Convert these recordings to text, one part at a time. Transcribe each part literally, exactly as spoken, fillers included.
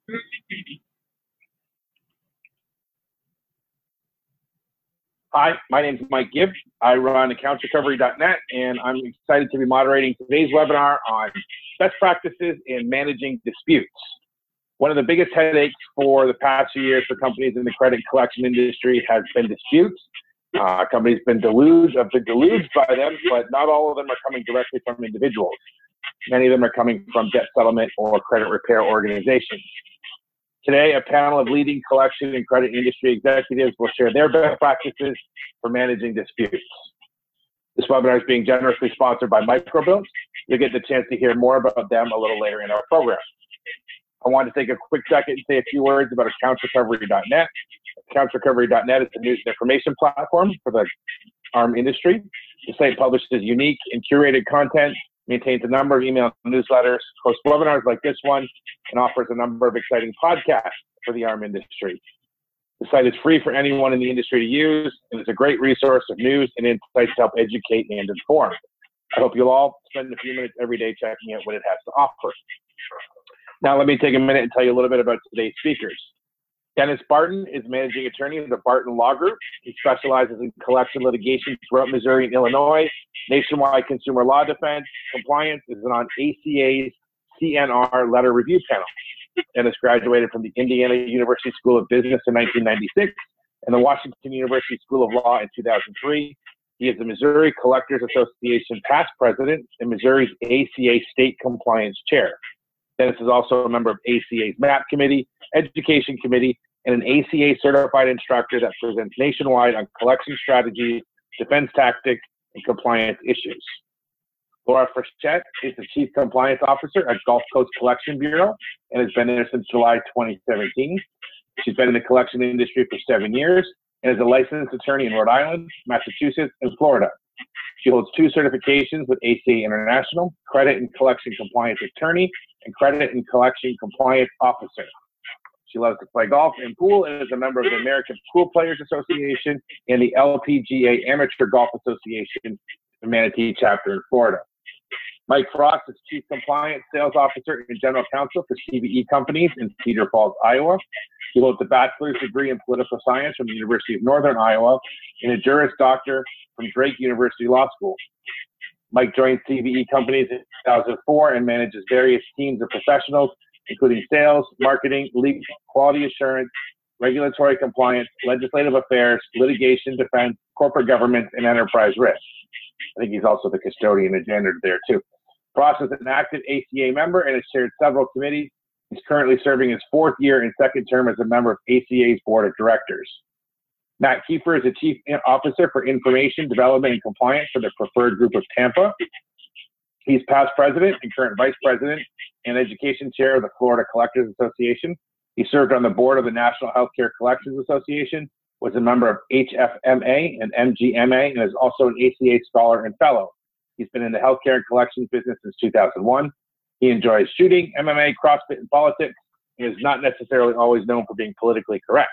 Hi, my name is Mike Gibbs. I run accounts recovery dot net, and I'm excited to be moderating today's webinar on best practices in managing disputes. One of the biggest headaches for the past few years for companies in the credit collection industry has been disputes. Uh, companies been deluged, have been deluged by them, but not all of them are coming directly from individuals. Many of them are coming from debt settlement or credit repair organizations. Today, a panel of leading collection and credit industry executives will share their best practices for managing disputes. This webinar is being generously sponsored by Microbilt. You'll get the chance to hear more about them a little later in our program. I want to take a quick second and say a few words about accounts recovery dot net. accounts recovery dot net is a news and information platform for the A R M industry. The site publishes unique and curated content, maintains a number of email newsletters, hosts webinars like this one, and offers a number of exciting podcasts for the A R M industry. The site is free for anyone in the industry to use, and it's a great resource of news and insights to help educate and inform. I hope you'll all spend a few minutes every day checking out what it has to offer. Now, let me take a minute and tell you a little bit about today's speakers. Dennis Barton is managing attorney of the Barton Law Group. He specializes in collection litigation throughout Missouri and Illinois, nationwide consumer law defense, compliance, is on A C A's C N R letter review panel. Dennis graduated from the Indiana University School of Business in nineteen ninety-six and the Washington University School of Law in two thousand three. He is the Missouri Collectors Association past president and Missouri's A C A state compliance chair. Dennis is also a member of A C A's M A P committee, education committee, and an A C A certified instructor that presents nationwide on collection strategies, defense tactics, and compliance issues. Laura Frechette is the Chief Compliance Officer at Gulf Coast Collection Bureau and has been there since July twenty seventeen. She's been in the collection industry for seven years and is a licensed attorney in Rhode Island, Massachusetts, and Florida. She holds two certifications with A C A International, Credit and Collection Compliance Attorney and Credit and Collection Compliance Officer. She loves to play golf and pool and is a member of the American Pool Players Association and the L P G A Amateur Golf Association, the Manatee chapter in Florida. Mike Frost is Chief Compliance Sales Officer and General Counsel for C V E Companies in Cedar Falls, Iowa. He holds a bachelor's degree in political science from the University of Northern Iowa and a Juris Doctor from Drake University Law School. Mike joined C V E Companies in two thousand four and manages various teams of professionals, including sales, marketing, legal, quality assurance, regulatory compliance, legislative affairs, litigation, defense, corporate governance, and enterprise risk. I think he's also the custodian and janitor there too. Frost is an active A C A member and has chaired several committees. He's currently serving his fourth year and second term as a member of A C A's board of directors. Matt Kiefer is the Chief Officer for Information Development and Compliance for the Preferred Group of Tampa. He's past president and current vice president and education chair of the Florida Collectors Association. He served on the board of the National Healthcare Collections Association, was a member of H F M A and M G M A, and is also an A C A scholar and fellow. He's been in the healthcare and collections business since two thousand one. He enjoys shooting, M M A, CrossFit, and politics, and is not necessarily always known for being politically correct.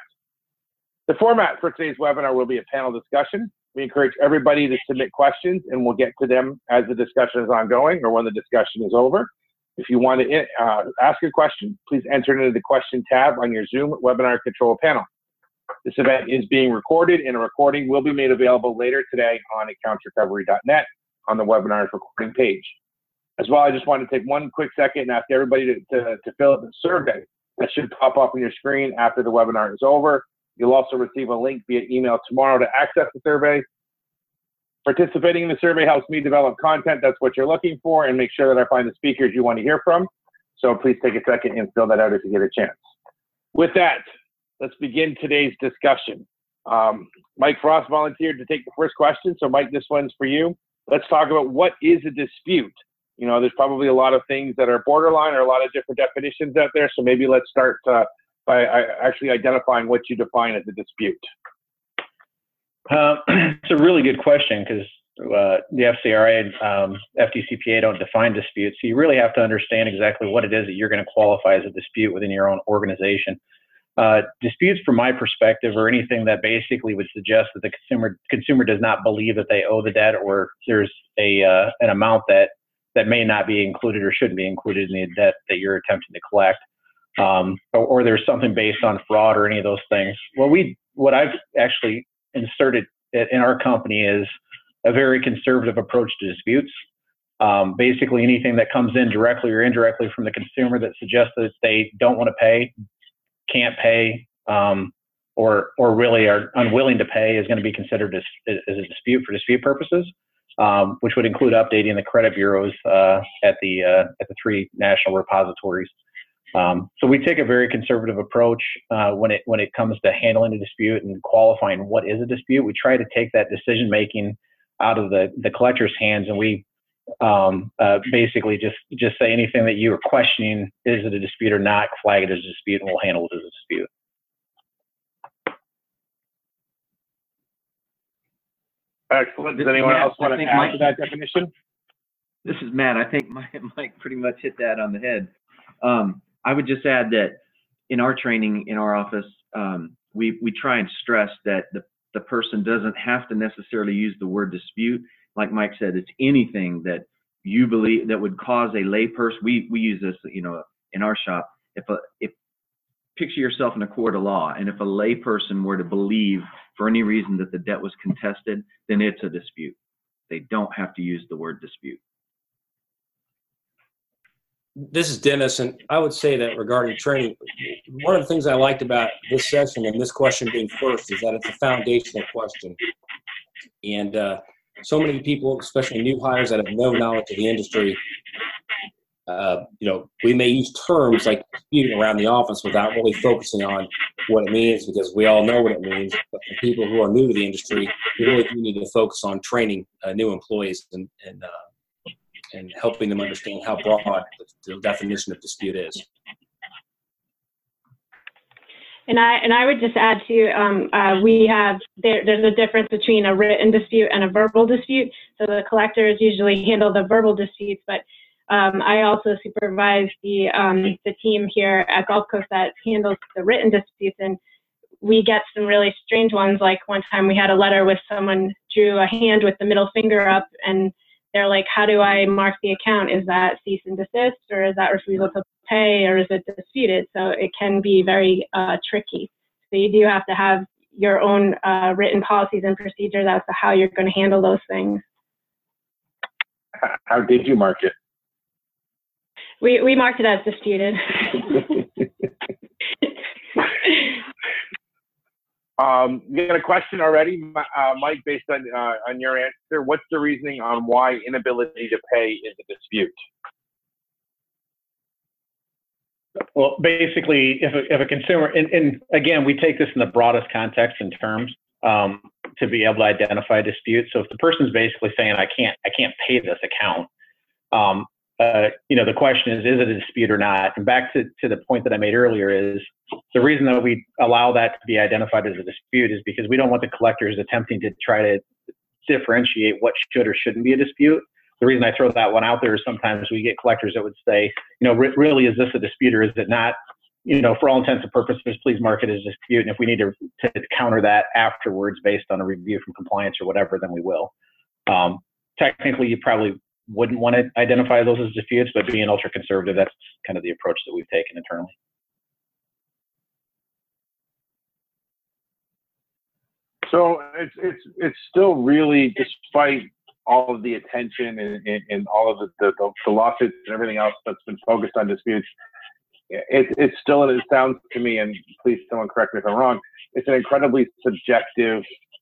The format for today's webinar will be a panel discussion. We encourage everybody to submit questions, and we'll get to them as the discussion is ongoing or when the discussion is over. If you want to uh, ask a question, please enter it into the question tab on your Zoom webinar control panel. This event is being recorded, and a recording will be made available later today on accounts recovery dot net on the webinar's recording page. As well, I just want to take one quick second and ask everybody to, to, to fill out the survey that should pop up on your screen after the webinar is over. You'll also receive a link via email tomorrow to access the survey. Participating in the survey helps me develop content that's what you're looking for and make sure that I find the speakers you want to hear from. So please take a second and fill that out if you get a chance. With that, let's begin today's discussion. Um, Mike Frost volunteered to take the first question. So Mike, this one's for you. Let's talk about what is a dispute. You know, there's probably a lot of things that are borderline or a lot of different definitions out there. So maybe let's start uh, by actually identifying what you define as a dispute. Uh, it's a really good question because uh, the F C R A and um, F D C P A don't define disputes. So you really have to understand exactly what it is that you're going to qualify as a dispute within your own organization. Uh, disputes, from my perspective, are anything that basically would suggest that the consumer consumer does not believe that they owe the debt, or there's a uh, an amount that that may not be included or shouldn't be included in the debt that you're attempting to collect. um, or, or there's something based on fraud or any of those things. Well, we what I've actually inserted in our company is a very conservative approach to disputes. Um, basically, anything that comes in directly or indirectly from the consumer that suggests that they don't want to pay, can't pay, um, or or really are unwilling to pay is going to be considered as, as a dispute for dispute purposes, um, which would include updating the credit bureaus uh, at the uh, at the three national repositories. Um, so we take a very conservative approach uh, when it when it comes to handling a dispute and qualifying what is a dispute. We try to take that decision making out of the the collector's hands, and we um, uh, basically just just say anything that you are questioning, is it a dispute or not, flag it as a dispute, and we'll handle it as a dispute. Excellent. Does anyone else want to add Mike, to that definition? This is Matt. I think Mike, Mike pretty much hit that on the head. Um, I would just add that in our training in our office, um, we, we try and stress that the, the person doesn't have to necessarily use the word dispute. Like Mike said, it's anything that you believe that would cause a layperson. We, we use this, you know, in our shop. If a, if picture yourself in a court of law, and if a layperson were to believe for any reason that the debt was contested, then it's a dispute. They don't have to use the word dispute. This is Dennis, and I would say that regarding training, one of the things I liked about this session and this question being first is that it's a foundational question. And uh, so many people, especially new hires that have no knowledge of the industry, uh, you know, we may use terms like disputing around the office without really focusing on what it means, because we all know what it means. But for people who are new to the industry, we really do need to focus on training uh, new employees and, and uh, and helping them understand how broad the definition of dispute is. And I and I would just add to um, uh, we have there, there's a difference between a written dispute and a verbal dispute. So the collectors usually handle the verbal disputes, but um, I also supervise the um, the team here at Gulf Coast that handles the written disputes, and we get some really strange ones. Like one time we had a letter with someone drew a hand with the middle finger up, and they're like, how do I mark the account? Is that cease and desist, or is that refusal to pay, or is it disputed? So it can be very uh, tricky. So you do have to have your own uh, written policies and procedures as to how you're going to handle those things. How did you mark it? We, we marked it as disputed. Um, you got a question already, uh, Mike, based on uh, on your answer. What's the reasoning on why inability to pay is a dispute? Well, basically, if a, if a consumer, and, and again, we take this in the broadest context and terms um, to be able to identify a dispute. So if the person's basically saying, I can't, I can't pay this account, um, uh, you know, the question is, is it a dispute or not? And back to, to the point that I made earlier is the reason that we allow that to be identified as a dispute is because we don't want the collectors attempting to try to differentiate what should or shouldn't be a dispute. The reason I throw that one out there is sometimes we get collectors that would say, you know, really, is this a dispute or is it not? You know, for all intents and purposes, please mark it as a dispute. And if we need to, to counter that afterwards based on a review from compliance or whatever, then we will. Um, technically, you probably wouldn't want to identify those as disputes, but being ultra conservative, that's kind of the approach that we've taken internally. So it's it's it's still really, despite all of the attention and, and, and all of the, the, the lawsuits and everything else that's been focused on disputes, it, it's still, it sounds to me, and please someone correct me if I'm wrong, it's an incredibly subjective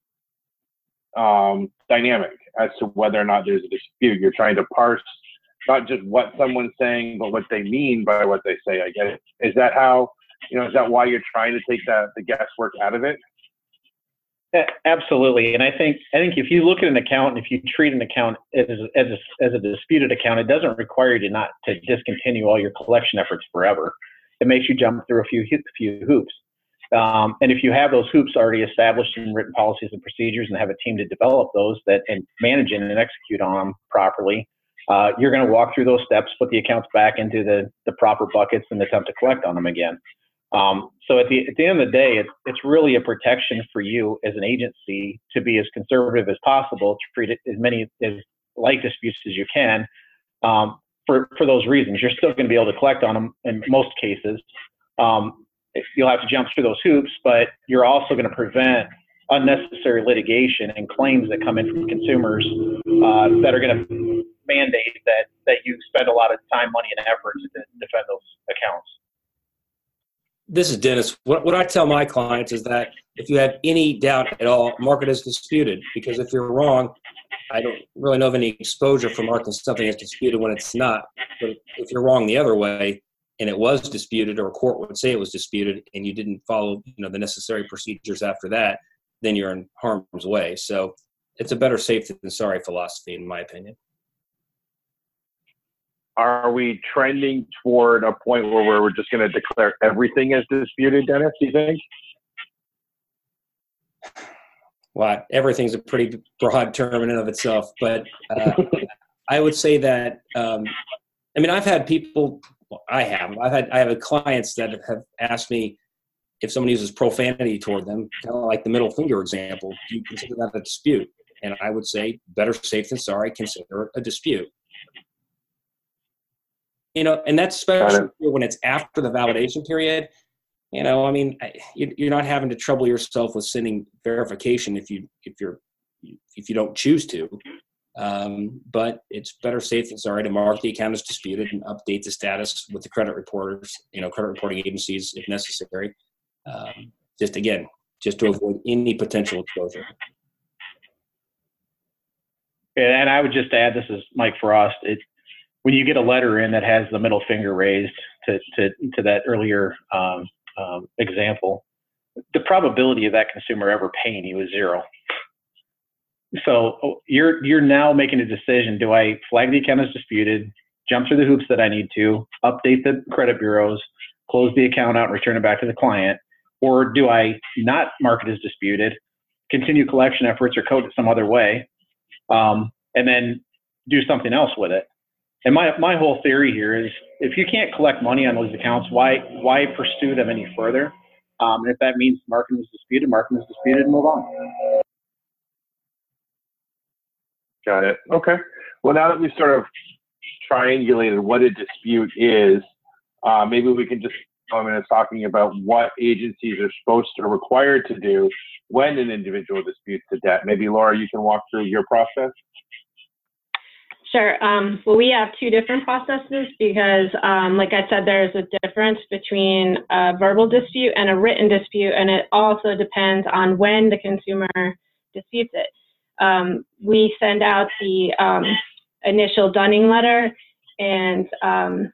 um, dynamic as to whether or not there's a dispute. You're trying to parse not just what someone's saying, but what they mean by what they say, I guess. Is that how, you know, is that why you're trying to take that, the guesswork out of it? Absolutely, and I think I think if you look at an account and if you treat an account as as a, as a disputed account, it doesn't require you to not to discontinue all your collection efforts forever. It makes you jump through a few few hoops, um, and if you have those hoops already established in written policies and procedures and have a team to develop those that and manage and execute on them properly, uh, you're going to walk through those steps, put the accounts back into the the proper buckets, and attempt to collect on them again. Um, so at the, at the end of the day, it's, it's really a protection for you as an agency to be as conservative as possible, to treat it as many as like disputes as you can, um, for, for those reasons. You're still going to be able to collect on them in most cases, um, you'll have to jump through those hoops, but you're also going to prevent unnecessary litigation and claims that come in from consumers uh, that are going to mandate that, that you spend a lot of time, money, and effort to defend those accounts. This is Dennis. What, what I tell my clients is that if you have any doubt at all, mark it as disputed, because if you're wrong, I don't really know of any exposure for marking something as disputed when it's not. But if you're wrong the other way and it was disputed, or a court would say it was disputed, and you didn't follow, you know, the necessary procedures after that, then you're in harm's way. So it's a better safe than sorry philosophy, in my opinion. Are we trending toward a point where we're just going to declare everything as disputed, Dennis, do you think? Well, everything's a pretty broad term in and of itself, but uh, I would say that, um, I mean, I've had people, well, I have, I've had, I have clients that have asked me if someone uses profanity toward them, kind of like the middle finger example, do you consider that a dispute? And I would say better safe than sorry, consider it a dispute. You know, and that's especially when it's after the validation period. You know, I mean, you're not having to trouble yourself with sending verification if you if you're if you don't choose to. Um, but it's better safe than sorry to mark the account as disputed and update the status with the credit reporters, you know, credit reporting agencies if necessary. Um, just again, just to avoid any potential exposure. And I would just add, this is Mike Frost. It, when you get a letter in that has the middle finger raised to to, to that earlier um, um, example, the probability of that consumer ever paying you is zero. So you're you're now making a decision: do I flag the account as disputed, jump through the hoops that I need to, update the credit bureaus, close the account out, and return it back to the client, or do I not mark it as disputed, continue collection efforts, or code it some other way, um, and then do something else with it? And my my whole theory here is, if you can't collect money on those accounts, why why pursue them any further? Um, and if that means marking is disputed, marking is disputed, and move on. Got it. Okay. Well, now that we've sort of triangulated what a dispute is, uh, maybe we can just go into talking about what agencies are supposed to, or required to do when an individual disputes a debt. Maybe Laura, you can walk through your process. Sure. Um, well, we have two different processes because, um, like I said, there's a difference between a verbal dispute and a written dispute, and it also depends on when the consumer disputes it. Um, we send out the um, initial dunning letter, and um,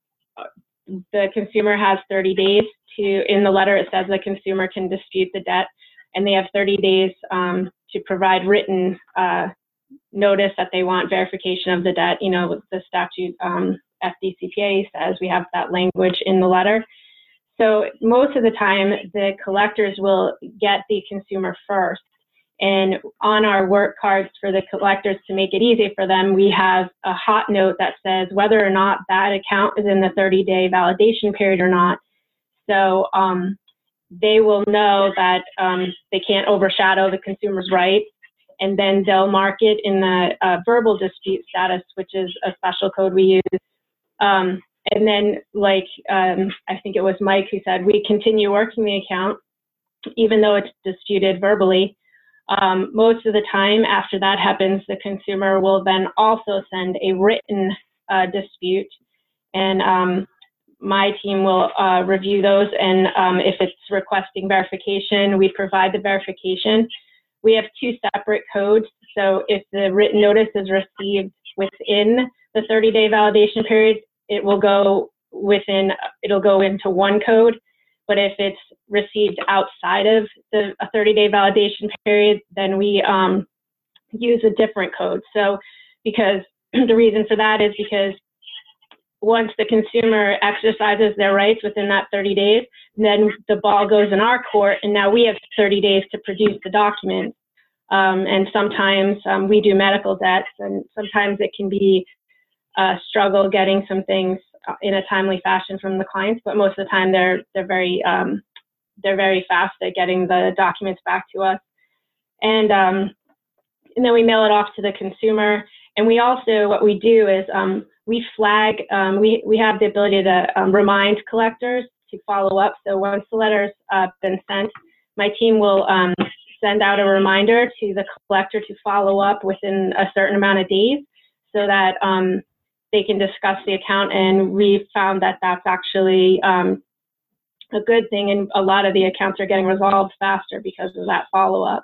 the consumer has thirty days to, in the letter it says the consumer can dispute the debt, and they have thirty days um, to provide written uh, notice that they want verification of the debt. You know, the statute um, F D C P A says we have that language in the letter. So most of the time, the collectors will get the consumer first. And on our work cards for the collectors, to make it easy for them, we have a hot note that says whether or not that account is in the thirty day validation period or not. So um, they will know that um, they can't overshadow the consumer's rights. And then they'll mark it in the uh, verbal dispute status, which is a special code we use. Um, and then, like um, I think it was Mike who said, we continue working the account, even though it's disputed verbally. Um, most of the time after that happens, the consumer will then also send a written uh, dispute. And um, my team will uh, review those. And um, if it's requesting verification, we provide the verification. We have two separate codes. So if the written notice is received within the thirty day validation period, it will go within, it'll go into one code. But if it's received outside of the thirty day validation period, then we um, use a different code. So because the reason for that is because once the consumer exercises their rights within that thirty days, then the ball goes in our court, and now we have thirty days to produce the documents. Um, and sometimes um, we do medical debts, and sometimes it can be a struggle getting some things in a timely fashion from the clients. But most of the time, they're they're very um, they're very fast at getting the documents back to us, and um, and then we mail it off to the consumer. And we also, what we do is um, we flag, um, we, we have the ability to um, remind collectors to follow up. So once the letter's uh, been sent, my team will um, send out a reminder to the collector to follow up within a certain amount of days so that um, they can discuss the account. And we found that that's actually um, a good thing, and a lot of the accounts are getting resolved faster because of that follow-up.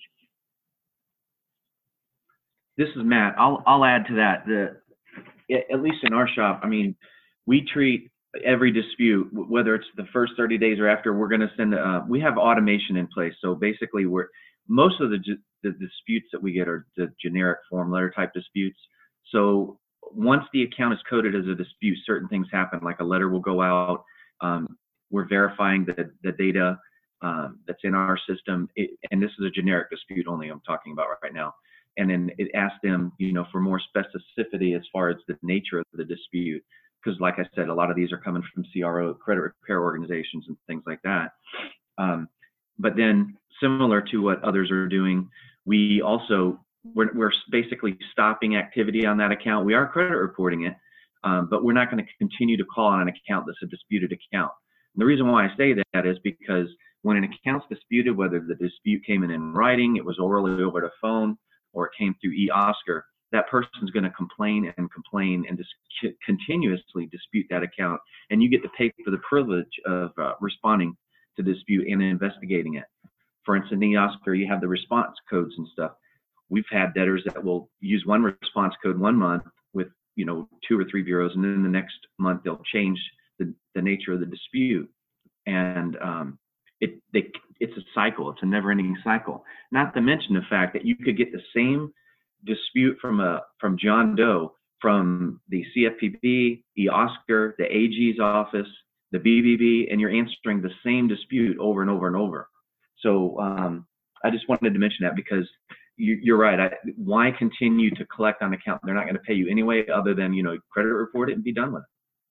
This is Matt. I'll I'll add to that. The at least in our shop, I mean, we treat every dispute, whether it's the first thirty days or after. We're going to send. Uh, we have automation in place, so basically, we're most of the the disputes that we get are the generic form letter type disputes. So once the account is coded as a dispute, certain things happen, like a letter will go out. Um, we're verifying the the data um, that's in our system, it, and this is a generic dispute only I'm talking about right now. And then it asks them, you know, for more specificity as far as the nature of the dispute. Because like I said, a lot of these are coming from C R O, credit repair organizations and things like that. Um, but then similar to what others are doing, we also, we're, we're basically stopping activity on that account. We are credit reporting it, um, but we're not going to continue to call on an account that's a disputed account. And the reason why I say that is because when an account's disputed, whether the dispute came in in writing, it was orally over the phone, or it came through eOscar, that person's going to complain and complain and just continuously dispute that account. And you get to pay for the privilege of uh, responding to dispute and investigating it. For instance, in eOscar, you have the response codes and stuff. We've had debtors that will use one response code one month with, you know, two or three bureaus, and then the next month they'll change the, the nature of the dispute. And um, It, they, it's a cycle. It's a never-ending cycle. Not to mention the fact that you could get the same dispute from a from John Doe, from the C F P B, eOscar, the A G's office, the B B B, and you're answering the same dispute over and over and over. So um, I just wanted to mention that because you, you're right. I, why continue to collect on account? They're not going to pay you anyway, other than, you know, credit report it and be done with it.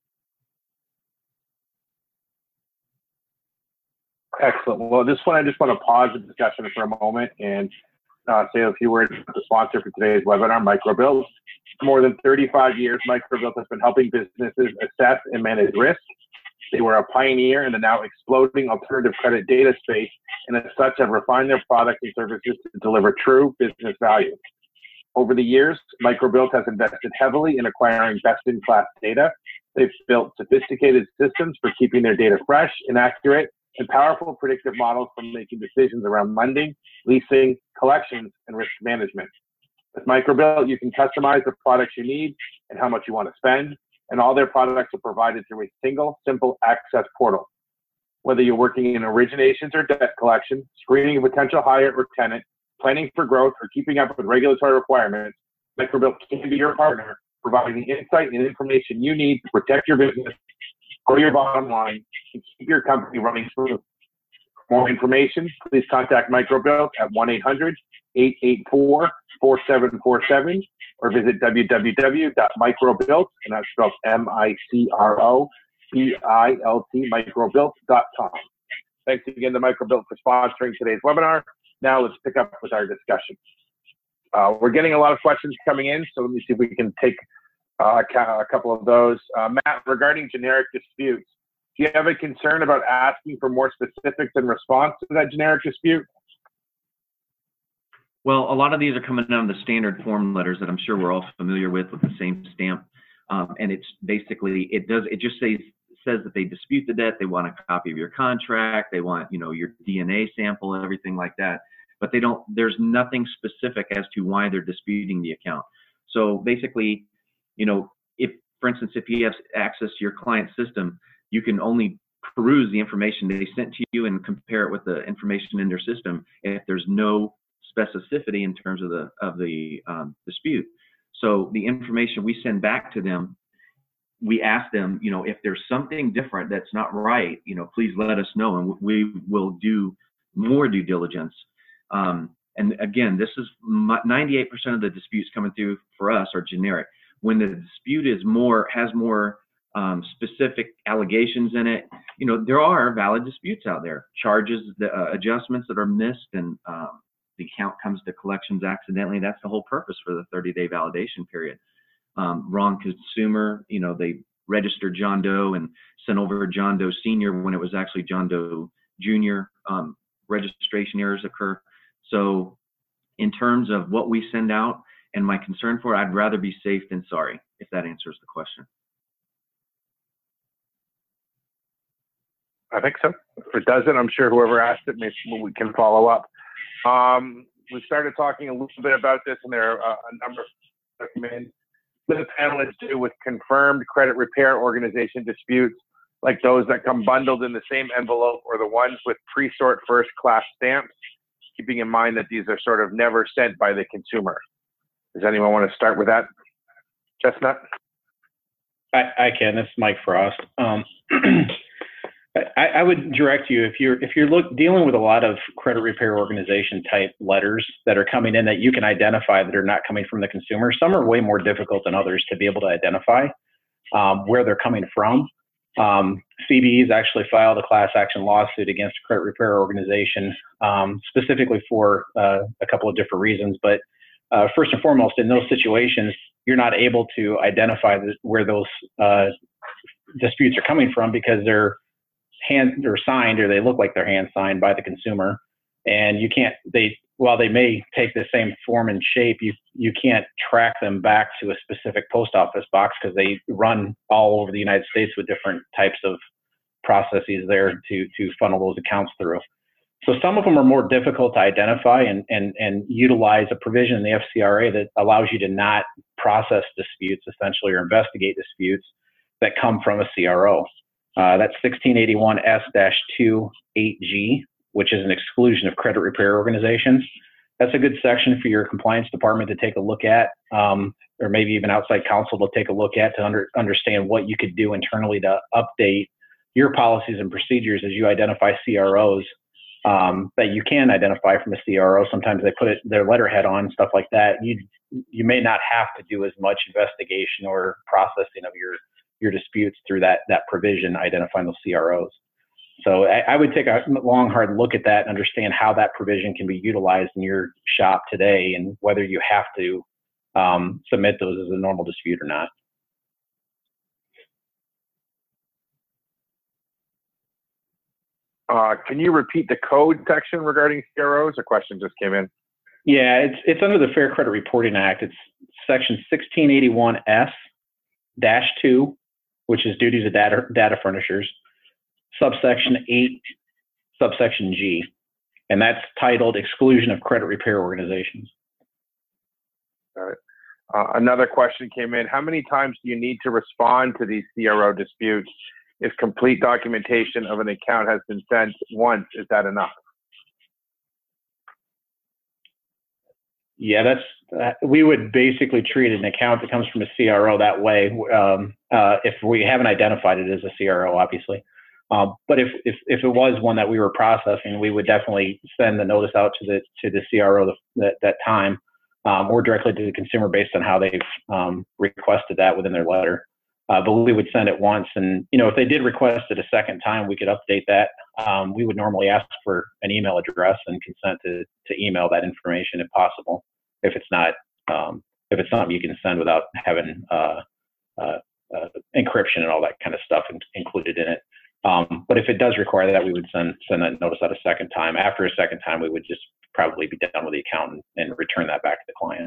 Excellent. Well, at this point, I just want to pause the discussion for a moment and uh, say a few words about the sponsor for today's webinar, Microbilt. For more than thirty-five years, Microbilt has been helping businesses assess and manage risk. They were a pioneer in the now exploding alternative credit data space, and as such have refined their products and services to deliver true business value. Over the years, Microbilt has invested heavily in acquiring best-in-class data. They've built sophisticated systems for keeping their data fresh and accurate, and powerful predictive models for making decisions around lending, leasing, collections, and risk management. With Microbilt, you can customize the products you need and how much you want to spend, and all their products are provided through a single, simple access portal. Whether you're working in originations or debt collection, screening a potential hire or tenant, planning for growth, or keeping up with regulatory requirements, Microbilt can be your partner, providing the insight and information you need to protect your business, grow your bottom line, and keep your company running smooth. For more information, please contact Microbilt at one eight hundred, eight eight four, four seven four seven or visit w w w dot microbilt, and that's spelled M I C R O B I L T, microbilt dot com. Thanks again to Microbilt for sponsoring today's webinar. Now let's pick up with our discussion. Uh, we're getting a lot of questions coming in, so let me see if we can take Uh, a couple of those. Uh, Matt, regarding generic disputes, do you have a concern about asking for more specifics in response to that generic dispute? Well, a lot of these are coming on the standard form letters that I'm sure we're all familiar with, with the same stamp. Um, and it's basically, it does, it just says, says that they dispute the debt, they want a copy of your contract, they want, you know, your D N A sample, everything like that. But they don't, there's nothing specific as to why they're disputing the account. So basically, you know, if, for instance, if you have access to your client system, you can only peruse the information they sent to you and compare it with the information in their system if there's no specificity in terms of the of the um, dispute. So the information we send back to them, we ask them, you know, if there's something different that's not right, you know, please let us know, and we will do more due diligence. Um, and again, this is ninety-eight percent of the disputes coming through for us are generic. When the dispute is more, has more um, specific allegations in it, you know, there are valid disputes out there. Charges, the uh, adjustments that are missed, and um, the account comes to collections accidentally. That's the whole purpose for the thirty day validation period. Um, wrong consumer, you know, they registered John Doe and sent over John Doe Senior when it was actually John Doe Junior Um, registration errors occur. So in terms of what we send out and my concern for it, I'd rather be safe than sorry, if that answers the question. I think so. If it doesn't, I'm sure whoever asked it, maybe we can follow up. Um, we started talking a little bit about this, and there are uh, a number of recommend the panelists do with confirmed credit repair organization disputes, like those that come bundled in the same envelope, or the ones with pre-sort first class stamps, keeping in mind that these are sort of never sent by the consumer. Does anyone want to start with that? Chestnut? I, I can. This is Mike Frost. Um, I, I would direct you, if you're if you're look, dealing with a lot of credit repair organization type letters that are coming in that you can identify that are not coming from the consumer. Some are way more difficult than others to be able to identify um, where they're coming from. Um, C B E's actually filed a class action lawsuit against a credit repair organization um, specifically for uh, a couple of different reasons. But uh, first and foremost, in those situations, you're not able to identify the, where those uh, disputes are coming from, because they're hand or signed, or they look like they're hand signed by the consumer, and you can't, they, while they may take the same form and shape, you you can't track them back to a specific post office box, because they run all over the United States with different types of processes there to to funnel those accounts through. So some of them are more difficult to identify and and and utilize a provision in the F C R A that allows you to not process disputes, essentially, or investigate disputes that come from a C R O. Uh, that's sixteen eighty-one S two eight G, which is an exclusion of credit repair organizations. That's a good section for your compliance department to take a look at, um, or maybe even outside counsel to take a look at, to under, understand what you could do internally to update your policies and procedures as you identify C R Os um, that you can identify from a C R O. Sometimes they put it, their letterhead on, stuff like that. You, you may not have to do as much investigation or processing of your your disputes through that that provision identifying those C R Os. So I, I would take a long, hard look at that and understand how that provision can be utilized in your shop today, and whether you have to um, submit those as a normal dispute or not. Uh, can you repeat the code section regarding C R Os? A question just came in. Yeah, it's it's under the Fair Credit Reporting Act. It's section sixteen eighty-one S dash two, which is duties of data, data furnishers, subsection eight, subsection G, and that's titled exclusion of credit repair organizations. All right. Uh, another question came in. How many times do you need to respond to these C R O disputes? If complete documentation of an account has been sent once, is that enough? Yeah, that's, uh, we would basically treat an account that comes from a C R O that way, um, uh, if we haven't identified it as a C R O, obviously. Um, but if, if, if it was one that we were processing, we would definitely send the notice out to the, to the C R O that, that time, um, or directly to the consumer based on how they've um, requested that within their letter. Uh, but we would send it once, and you know, if they did request it a second time, we could update that. Um, we would normally ask for an email address and consent to to email that information if possible. If it's not, um, if it's something you can send without having uh, uh, uh, encryption and all that kind of stuff in, included in it. Um, but if it does require that, we would send send that notice out a second time. After a second time, we would just probably be done with the account and, and return that back to the client.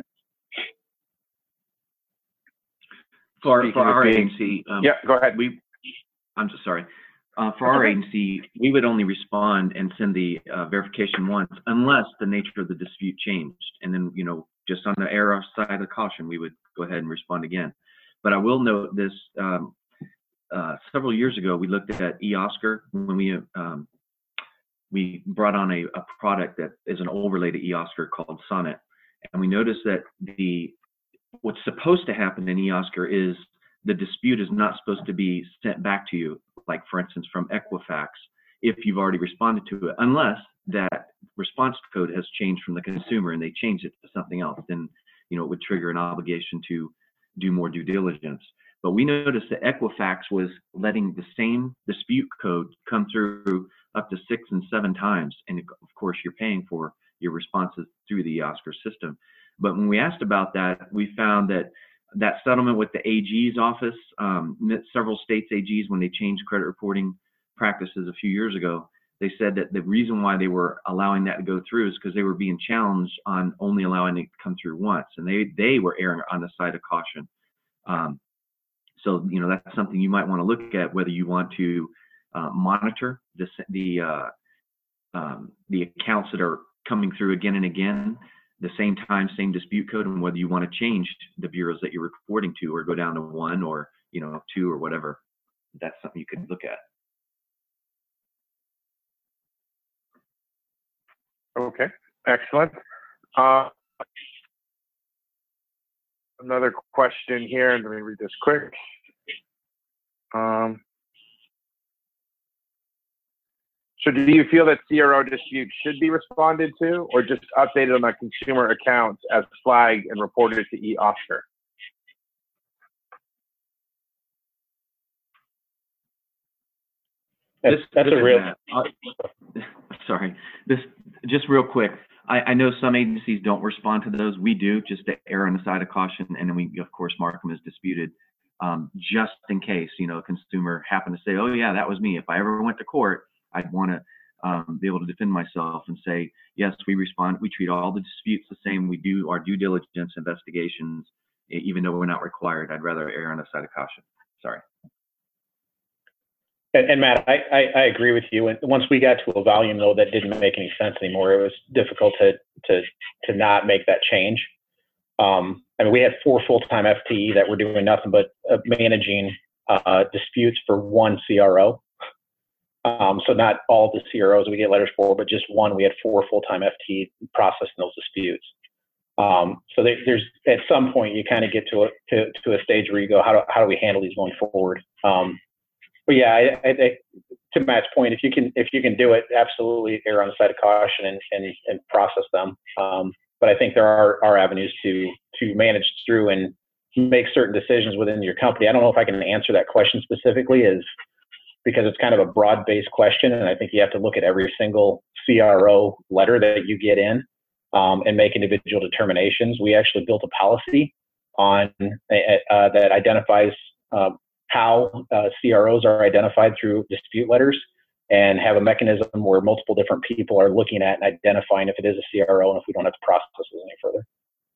For, for our agency, um, yeah, go ahead. We, I'm so sorry. Uh, for our agency, we would only respond and send the uh, verification once, unless the nature of the dispute changed. And then, you know, just on the error side of caution, we would go ahead and respond again. But I will note this, um, uh, several years ago, we looked at eOscar when we um, we brought on a, a product that is an overlay to eOscar called Sonnet. And we noticed that the what's supposed to happen in eOscar is the dispute is not supposed to be sent back to you, like for instance from Equifax, if you've already responded to it, unless that response code has changed from the consumer and they changed it to something else. Then, you know, it would trigger an obligation to do more due diligence. But we noticed that Equifax was letting the same dispute code come through up to six and seven times, and of course you're paying for your responses through the eOscar system. But when we asked about that, we found that that settlement with the A G's office, um, several states A Gs, when they changed credit reporting practices a few years ago, they said that the reason why they were allowing that to go through is because they were being challenged on only allowing it to come through once, and they they were erring on the side of caution. Um, so you know that's something you might want to look at, whether you want to uh, monitor the the uh, um, the accounts that are coming through again and again, the same time, same dispute code, and whether you want to change the bureaus that you're reporting to, or go down to one, or you know two, or whatever. That's something you could look at. Okay, excellent. Uh, another question here, and let me read this quick. Um, so do you feel that C R O disputes should be responded to, or just updated on the consumer accounts as flagged and reported to eOscar? That's, that's a real. Uh, sorry, this just real quick. I, I know some agencies don't respond to those. We do, just to err on the side of caution, and then we of course mark them as disputed, um, just in case you know a consumer happened to say, "Oh yeah, that was me." If I ever went to court, I'd want to um, be able to defend myself and say, "Yes, we respond. We treat all the disputes the same. We do our due diligence investigations, even though we're not required." I'd rather err on the side of caution. Sorry. And, and Matt, I, I, I agree with you. And once we got to a volume, though, that didn't make any sense anymore. It was difficult to to to not make that change. Um, I mean, we had four full-time F T E that were doing nothing but uh, managing uh, disputes for one C R O. Um, so not all the C R Os we get letters for, but just one. We had four full-time F T E processing those disputes. Um, so there, there's at some point you kind of get to a to, to a stage where you go, how do how do we handle these going forward? Um, But yeah, I, I, I, to Matt's point, if you can if you can do it, absolutely err on the side of caution and and, and process them. Um, but I think there are, are avenues to to manage through and make certain decisions within your company. I don't know if I can answer that question specifically, is because it's kind of a broad-based question, and I think you have to look at every single C R O letter that you get in um, and make individual determinations. We actually built a policy on uh, that identifies. Uh, how uh, C R Os are identified through dispute letters, and have a mechanism where multiple different people are looking at and identifying if it is a C R O and if we don't have to process it any further.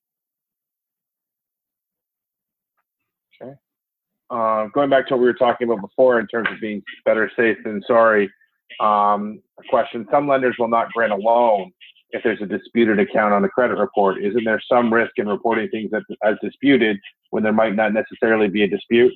Okay. Uh, going back to what we were talking about before in terms of being better safe than sorry, um, a question, some lenders will not grant a loan if there's a disputed account on the credit report. Isn't there some risk in reporting things as, as disputed when there might not necessarily be a dispute?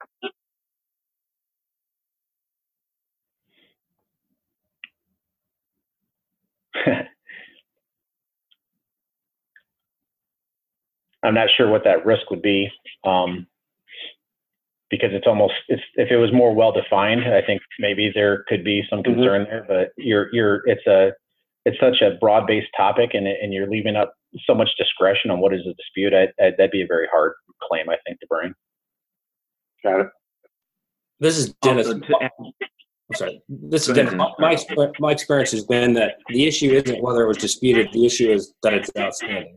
I'm not sure what that risk would be, um, because it's almost it's, if it was more well defined, I think maybe there could be some concern mm-hmm. there. But you're you're it's a it's such a broad based topic, and and you're leaving up so much discretion on what is a dispute. I, I, that'd be a very hard claim, I think, to bring. Got it. This is Dennis. Also, to, I'm sorry. This is Dennis. My, my experience has been that the issue isn't whether it was disputed. The issue is that it's outstanding.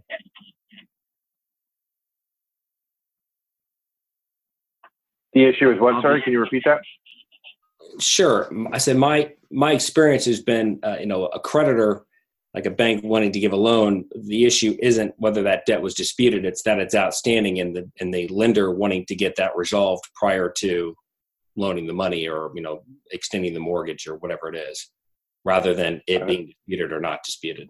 The issue is what? Sorry, can you repeat that? Sure. I said my my experience has been, uh, you know, a creditor, like a bank wanting to give a loan. The issue isn't whether that debt was disputed; it's that it's outstanding, and the and the lender wanting to get that resolved prior to loaning the money, or you know, extending the mortgage or whatever it is, rather than it being disputed or not disputed.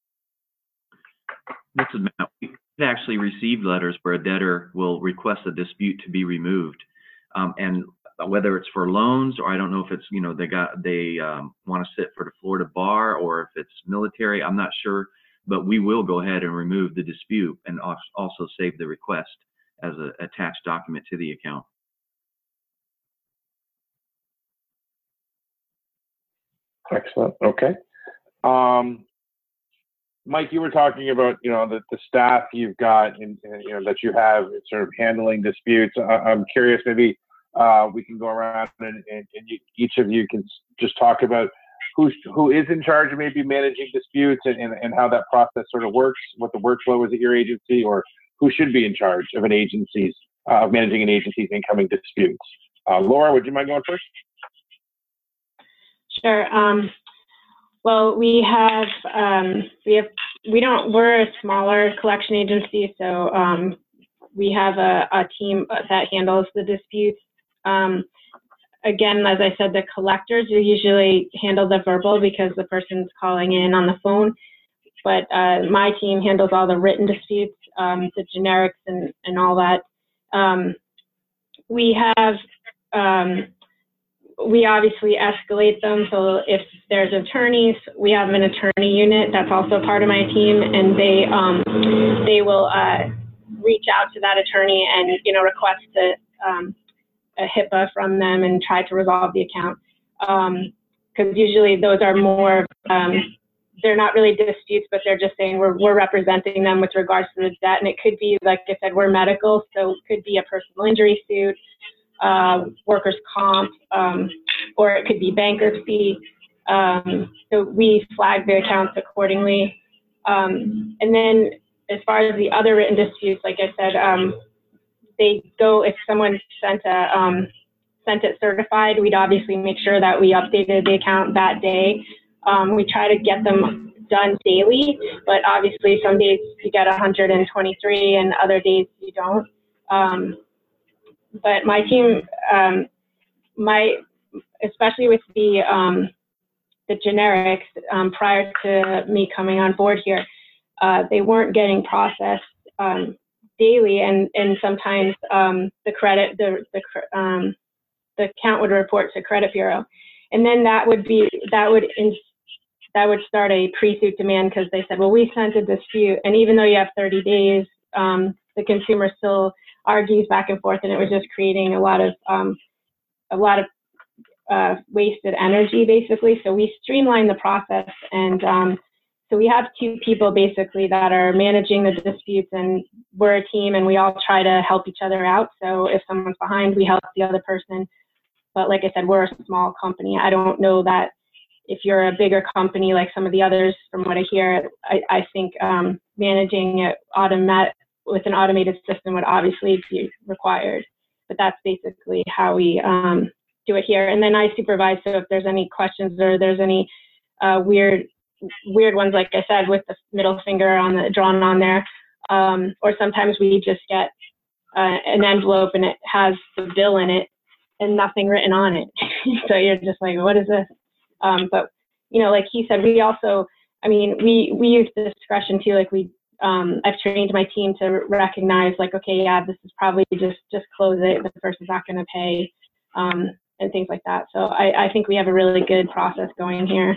This is Matt. We've actually received letters where a debtor will request a dispute to be removed, um, and whether it's for loans, or I don't know if it's, you know, they got they um, want to sit for the Florida bar, or if it's military, I'm not sure, but we will go ahead and remove the dispute and also save the request as an attached document to the account. Excellent. Okay. Um, Mike, you were talking about, you know, the, the staff you've got and, and, you know, that you have sort of handling disputes. I, I'm curious, maybe uh, we can go around and, and, and you, each of you can just talk about who's, who is in charge of maybe managing disputes and, and, and how that process sort of works, what the workflow is at your agency, or who should be in charge of an agency's uh, of managing an agency's incoming disputes. Uh, Laura, would you mind going first? Sure. Um, well, we have, um, we have, we don't, we're a smaller collection agency, so um, we have a, a team that handles the disputes. Um, again, as I said, the collectors usually handle the verbal because the person's calling in on the phone, but uh, my team handles all the written disputes, um, the generics and, and all that. Um, we have, um, we obviously escalate them. So if there's attorneys, we have an attorney unit that's also part of my team, and they um, they will uh, reach out to that attorney and you know request a, um, a HIPAA from them and try to resolve the account. Because um, usually those are more, um, they're not really disputes, but they're just saying we're we're representing them with regards to the debt, and it could be, like I said, we're medical, so it could be a personal injury suit, uh, workers' comp, um, or it could be bankruptcy. Um, so we flag the accounts accordingly. Um, and then as far as the other written disputes, like I said, um, they go, if someone sent a, um, sent it certified, we'd obviously make sure that we updated the account that day. Um, we try to get them done daily, but obviously some days you get one hundred twenty-three and other days you don't. Um, But my team, um, my, especially with the um, the generics, um, prior to me coming on board here, uh, they weren't getting processed um, daily, and and sometimes um, the credit, the the um, the account would report to credit bureau, and then that would be that would in, that would start a pre-suit demand because they said, well, we sent a dispute, and even though you have thirty days, um, the consumer still argues back and forth, and it was just creating a lot of um, a lot of uh, wasted energy, basically. So we streamlined the process, and um, so we have two people basically that are managing the disputes, and we're a team, and we all try to help each other out. So if someone's behind, we help the other person. But like I said, we're a small company. I don't know that if you're a bigger company like some of the others, from what I hear, I, I think um, managing it automatic with an automated system would obviously be required, but that's basically how we um, do it here. And then I supervise, so if there's any questions or there's any uh, weird weird ones, like I said, with the middle finger on the drawn on there, um, or sometimes we just get uh, an envelope and it has the bill in it and nothing written on it. So you're just like, what is this? Um, but you know, like he said, we also, I mean, we we use discretion too, like we. Um, I've trained my team to recognize, like, okay, yeah, this is probably just just close it. The person's not going to pay, um, and things like that. So I, I think we have a really good process going here.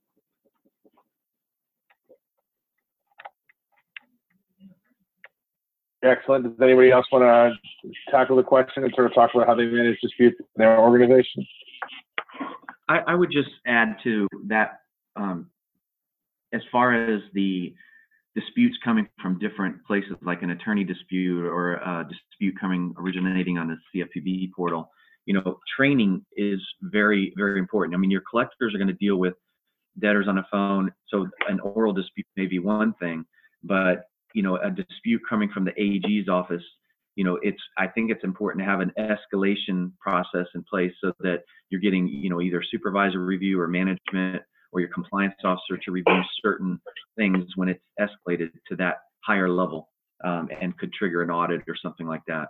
Excellent. Does anybody else want to tackle the question and sort of talk about how they manage disputes in their organization? I, I would just add to that, um, as far as the disputes coming from different places, like an attorney dispute or a dispute coming originating on the C F P B portal, you know, training is very, very important. I mean, your collectors are going to deal with debtors on a phone, so an oral dispute may be one thing, but you know, a dispute coming from the A G's office, you know, it's, I think it's important to have an escalation process in place so that you're getting, you know, either supervisor review or management or your compliance officer to review certain things when it's escalated to that higher level, um, and could trigger an audit or something like that.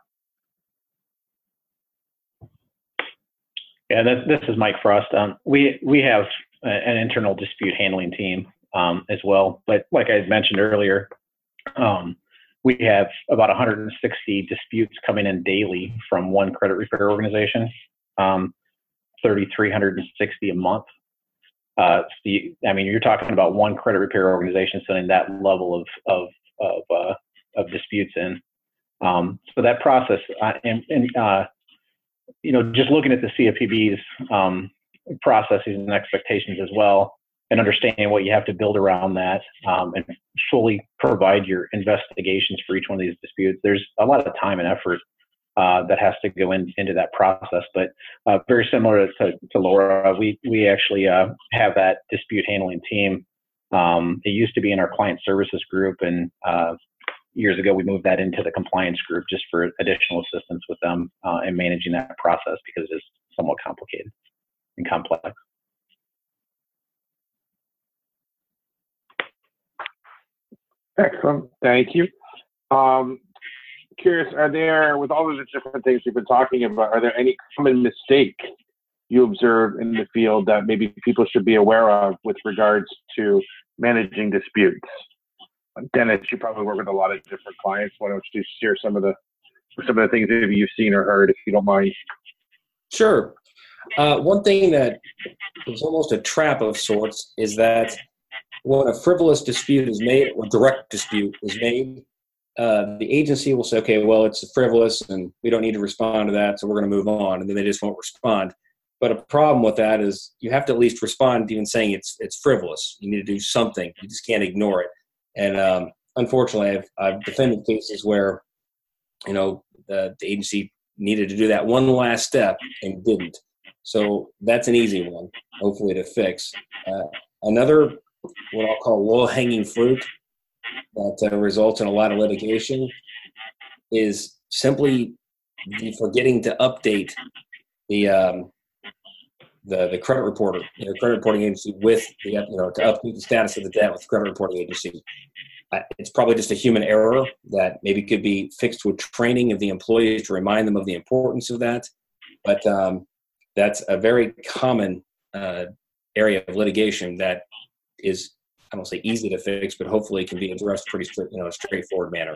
Yeah, this, this is Mike Frost. Um, we we have a, an internal dispute handling team um, as well, but like I mentioned earlier, um, we have about one hundred sixty disputes coming in daily from one credit repair organization, um, three thousand three hundred sixty a month. Uh, so you, I mean, you're talking about one credit repair organization sending that level of of of, uh, of disputes in. Um, so that process, uh, and, and uh, you know, just looking at the C F P B's um, processes and expectations as well, and understanding what you have to build around that, um, and fully provide your investigations for each one of these disputes. There's a lot of time and effort Uh, that has to go in, into that process, but uh, very similar to, to Laura, we we actually uh, have that dispute handling team. Um, it used to be in our client services group, and uh, years ago, we moved that into the compliance group just for additional assistance with them uh, in managing that process because it is somewhat complicated and complex. Excellent. Thank you. Um, curious, are there, with all of the different things we've been talking about, are there any common mistakes you observe in the field that maybe people should be aware of with regards to managing disputes? Dennis, you probably work with a lot of different clients. Why don't you share some of the some of the things that you've seen or heard, if you don't mind? Sure. Uh, one thing that is almost a trap of sorts is that when a frivolous dispute is made, or direct dispute is made, uh, the agency will say, okay, well, it's frivolous and we don't need to respond to that, so we're going to move on, and then they just won't respond. But a problem with that is you have to at least respond even saying it's it's frivolous. You need to do something. You just can't ignore it. And um, unfortunately, I've, I've defended cases where, you know, the, the agency needed to do that one last step and didn't. So that's an easy one, hopefully, to fix. Uh, another, what I'll call low-hanging fruit that uh, results in a lot of litigation is simply the forgetting to update the um, the the credit reporter, you know, credit reporting agency with the, you know, to update the status of the debt with the credit reporting agency. Uh, it's probably just a human error that maybe could be fixed with training of the employees to remind them of the importance of that. But um, that's a very common uh, area of litigation that is, I don't say easy to fix, but hopefully can be addressed pretty straight, you know, a straightforward manner.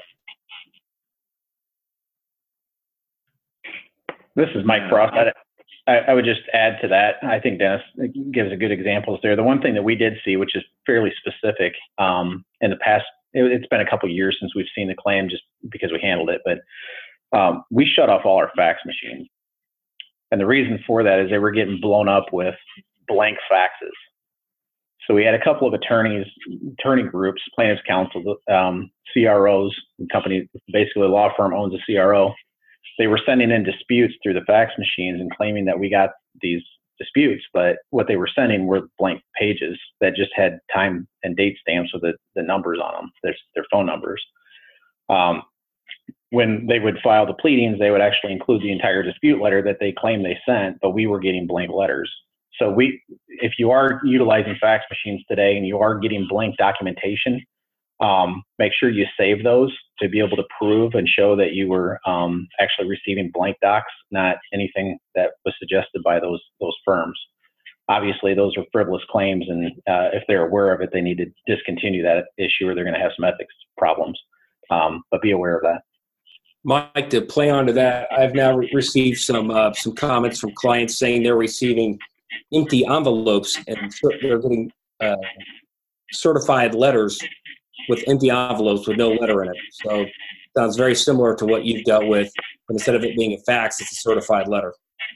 This is Mike Frost. I, I would just add to that. I think Dennis gives a good examples there. The one thing that we did see, which is fairly specific um, in the past, it, it's been a couple of years since we've seen the claim just because we handled it, but um, we shut off all our fax machines. And the reason for that is they were getting blown up with blank faxes. So we had a couple of attorneys, attorney groups, plaintiffs' counsel, um, C R Os, the company, basically a law firm owns a C R O. They were sending in disputes through the fax machines and claiming that we got these disputes, but what they were sending were blank pages that just had time and date stamps with the, the numbers on them, their, their phone numbers. Um, when they would file the pleadings, they would actually include the entire dispute letter that they claimed they sent, but we were getting blank letters. So we, if you are utilizing fax machines today and you are getting blank documentation, um, make sure you save those to be able to prove and show that you were um, actually receiving blank docs, not anything that was suggested by those those firms. Obviously, those are frivolous claims, and uh, if they're aware of it, they need to discontinue that issue or they're going to have some ethics problems. Um, but be aware of that. Mike, to play onto that, I've now re- received some uh, some comments from clients saying they're receiving empty envelopes and they're getting uh, certified letters with empty envelopes with no letter in it. So it sounds very similar to what you've dealt with, but instead of it being a fax, it's a certified letter.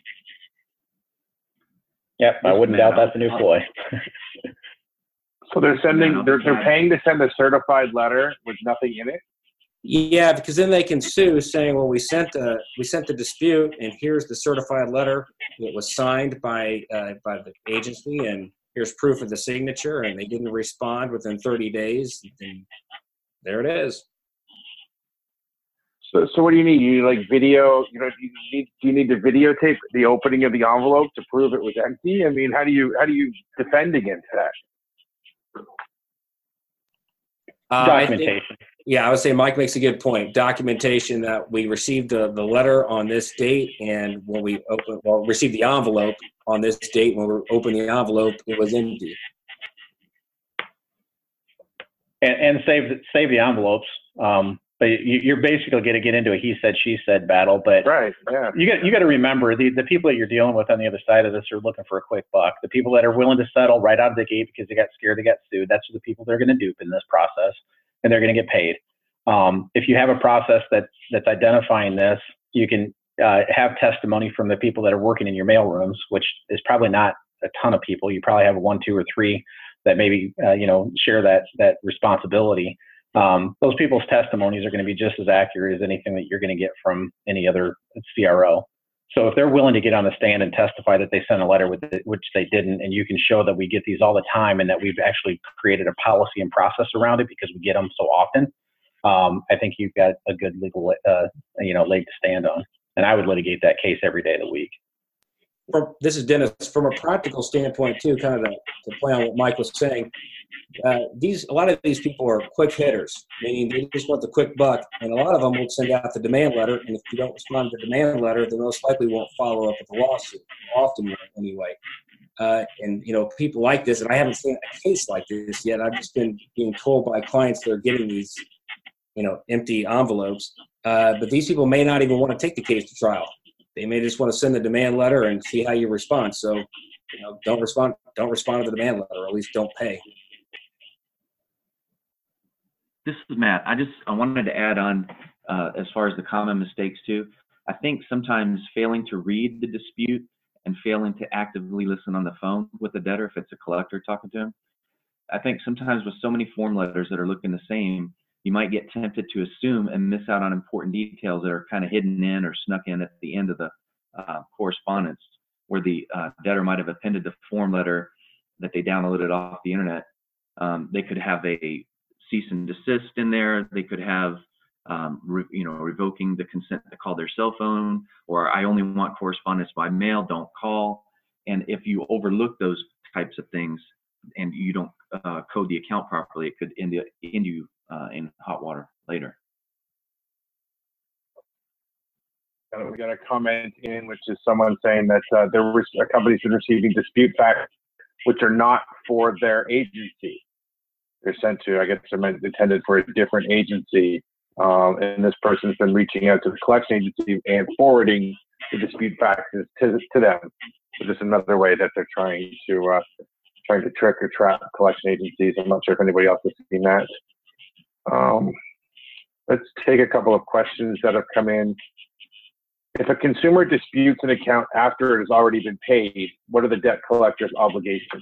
Yep, I wouldn't doubt that's a new ploy. So they're sending, they're, they're paying to send a certified letter with nothing in it? Yeah, because then they can sue saying, well, we sent a, we sent the dispute and here's the certified letter. It was signed by uh, by the agency and here's proof of the signature, and they didn't respond within thirty days. And there it is. So, so what do you need? You need like video, you know, do you need, do you need to videotape the opening of the envelope to prove it was empty? I mean, how do you, how do you defend against that? Uh, Documentation. I think, yeah, I would say Mike makes a good point. Documentation that we received the, the letter on this date, and when we open, well, received the envelope on this date, when we opened the envelope, it was empty. And, and save save the envelopes. Um, but you, you're basically going to get into a he said she said battle. But right, yeah. you got you got to remember the the people that you're dealing with on the other side of this are looking for a quick buck. The people that are willing to settle right out of the gate because they got scared they got sued. That's the people they're going to dupe in this process, and they're going to get paid. Um, if you have a process that that's identifying this, you can uh, have testimony from the people that are working in your mailrooms, which is probably not a ton of people. You probably have one, two, or three that maybe uh, you know share that that responsibility. Um, those people's testimonies are going to be just as accurate as anything that you're going to get from any other C R O. So if they're willing to get on the stand and testify that they sent a letter with it, which they didn't, and you can show that we get these all the time and that we've actually created a policy and process around it because we get them so often, um, I think you've got a good legal, uh, you know, leg to stand on. And I would litigate that case every day of the week. From, this is Dennis. From a practical standpoint, too, kind of to, to play on what Mike was saying, uh, these a lot of these people are quick hitters, meaning they just want the quick buck, and a lot of them will send out the demand letter, and if you don't respond to the demand letter, they most likely won't follow up with the lawsuit, often anyway. Uh, and, you know, people like this, and I haven't seen a case like this yet. I've just been being told by clients that are getting these, you know, empty envelopes, uh, but these people may not even want to take the case to trial. They may just want to send the demand letter and see how you respond. So, you know, don't respond. Don't respond to the demand letter, or at least don't pay. This is Matt. I just I wanted to add on uh, as far as the common mistakes too. I think sometimes failing to read the dispute and failing to actively listen on the phone with the debtor, if it's a collector talking to him. I think sometimes with so many form letters that are looking the same, you might get tempted to assume and miss out on important details that are kind of hidden in or snuck in at the end of the uh, correspondence, where the uh, debtor might have appended the form letter that they downloaded off the internet. Um, they could have a cease and desist in there. They could have, um, re, you know, revoking the consent to call their cell phone, or I only want correspondence by mail, don't call. And if you overlook those types of things and you don't uh, code the account properly, it could end, end you Uh, in hot water later. Uh, we got a comment in, which is someone saying that uh, there were companies been receiving dispute facts which are not for their agency. They're sent to, I guess, they're meant, intended for a different agency, um, and this person's been reaching out to the collection agency and forwarding the dispute faxes to to them. So just another way that they're trying to uh, trying to trick or trap collection agencies. I'm not sure if anybody else has seen that. Um, let's take a couple of questions that have come in. If a consumer disputes an account after it has already been paid, what are the debt collector's obligations?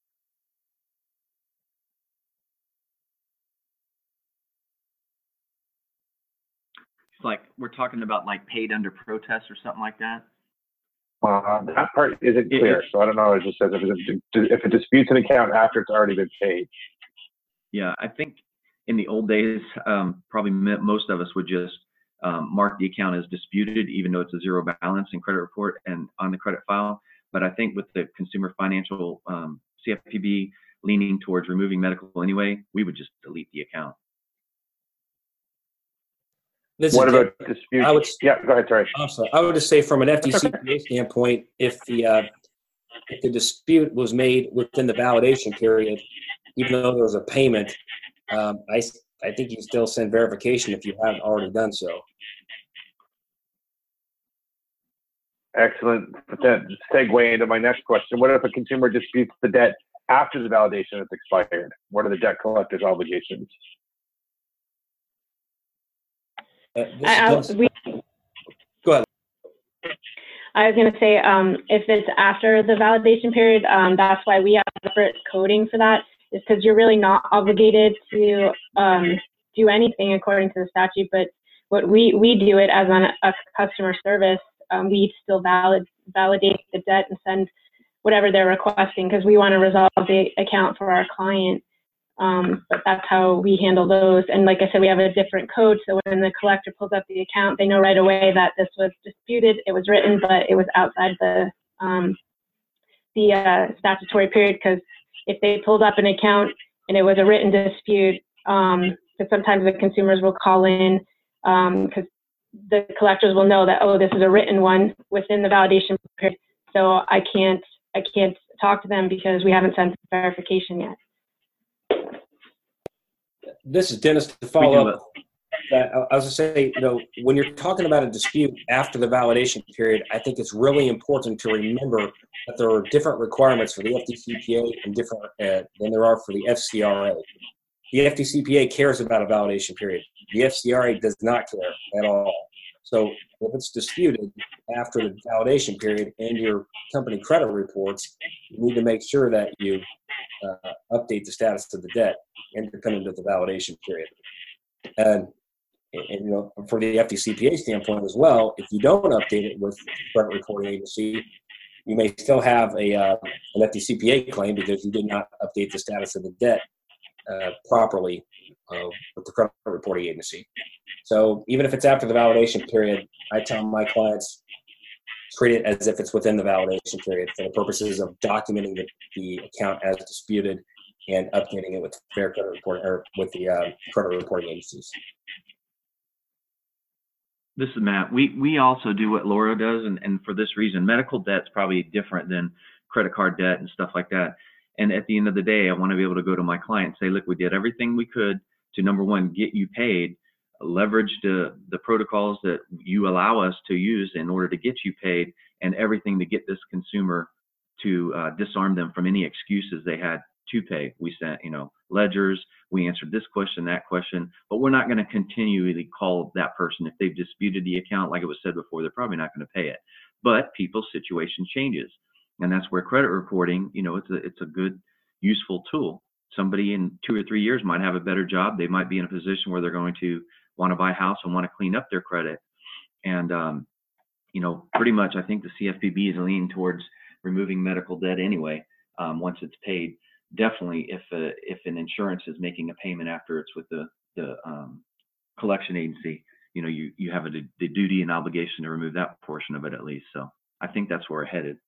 It's like we're talking about like paid under protest or something like that. Uh, that part isn't clear, so I don't know. It just says if it, if it disputes an account after it's already been paid. Yeah, I think in the old days, um, probably most of us would just um, mark the account as disputed, even though it's a zero balance in credit report and on the credit file. But I think with the Consumer Financial um, C F P B leaning towards removing medical anyway, we would just delete the account. This what is about disputes? I would, yeah, go ahead, sorry. I'm sorry. I would just say from an F D C P A standpoint, if the uh, if the dispute was made within the validation period, even though there was a payment, um, I I think you still send verification if you haven't already done so. Excellent. But that segue into my next question. What if a consumer disputes the debt after the validation has expired? What are the debt collector's obligations? Uh, I, I, we, Go ahead. I was going to say, um, if it's after the validation period, um, that's why we have separate coding for that, is because you're really not obligated to um, do anything according to the statute. But what we, we do it as an, a customer service, um, we still valid, validate the debt and send whatever they're requesting, because we want to resolve the account for our client. Um, but that's how we handle those. And like I said, we have a different code. So when the collector pulls up the account, they know right away that this was disputed. It was written, but it was outside the um, the uh, statutory period. Because if they pulled up an account and it was a written dispute, um, because sometimes the consumers will call in because um, the collectors will know that, oh, this is a written one within the validation period. So I can't I can't talk to them because we haven't sent verification yet. This is Dennis to follow up. That I was going to say, you know, when you're talking about a dispute after the validation period, I think it's really important to remember that there are different requirements for the F D C P A and different uh, than there are for the F C R A. The F D C P A cares about a validation period. The F C R A does not care at all. So if it's disputed after the validation period and your company credit reports, you need to make sure that you uh, update the status of the debt independent of the validation period. And, and you know, for the F D C P A standpoint as well, if you don't update it with the credit reporting agency, you may still have a uh, an F D C P A claim because you did not update the status of the debt uh, properly uh, with the credit reporting agency. So even if it's after the validation period, I tell my clients, treat it as if it's within the validation period for the purposes of documenting the, the account as disputed and updating it with fair credit reporting or with the uh, credit reporting agencies. This is Matt. We we also do what Laura does, and, and for this reason, medical debt's probably different than credit card debt and stuff like that. And at the end of the day, I want to be able to go to my client and say, look, we did everything we could to, number one, get you paid, leverage the, the protocols that you allow us to use in order to get you paid, and everything to get this consumer to uh, disarm them from any excuses they had to pay. We sent, you know, ledgers, we answered this question, that question, but we're not going to continually call that person. If they've disputed the account, like it was said before, they're probably not going to pay it. But people's situation changes. And that's where credit reporting, you know, it's a, it's a good, useful tool. Somebody in two or three years might have a better job. They might be in a position where they're going to want to buy a house and want to clean up their credit. And, um, you know, pretty much I think the C F P B is leaning towards removing medical debt anyway, um, once it's paid. Definitely if a, if an insurance is making a payment after it's with the, the um, collection agency, you know, you, you have a, the duty and obligation to remove that portion of it at least. So I think that's where we're headed.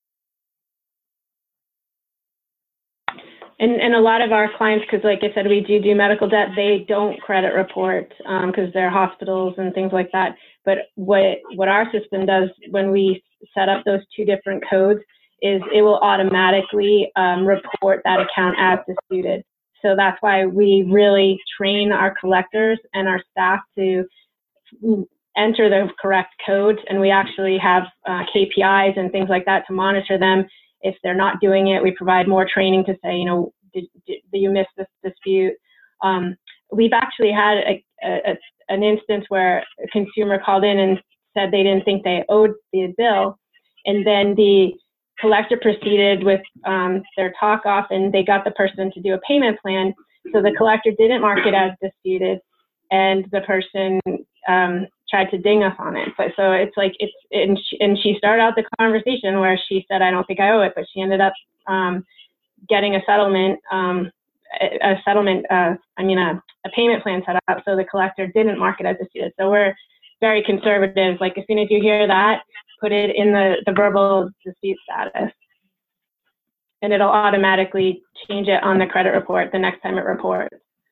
And, and a lot of our clients, because like I said, we do do medical debt, they don't credit report because um, they're hospitals and things like that. But what, what our system does when we set up those two different codes is it will automatically um, report that account as disputed. So that's why we really train our collectors and our staff to enter the correct codes. And we actually have uh, K P Is and things like that to monitor them. If they're not doing it, we provide more training to say, you know, did, did, did you miss this dispute? Um, we've actually had a, a, an instance where a consumer called in and said they didn't think they owed the bill. And then the collector proceeded with um, their talk off and they got the person to do a payment plan. So the collector didn't mark it as disputed and the person um, tried to ding us on it. But so it's like, it's, and she, and she started out the conversation where she said, I don't think I owe it, but she ended up um, getting a settlement, um, a, a settlement, uh, I mean, a, a payment plan set up. So the collector didn't mark it as disputed. So we're very conservative. Like as soon as you hear that, put it in the, the verbal dispute status. And it'll automatically change it on the credit report the next time it reports.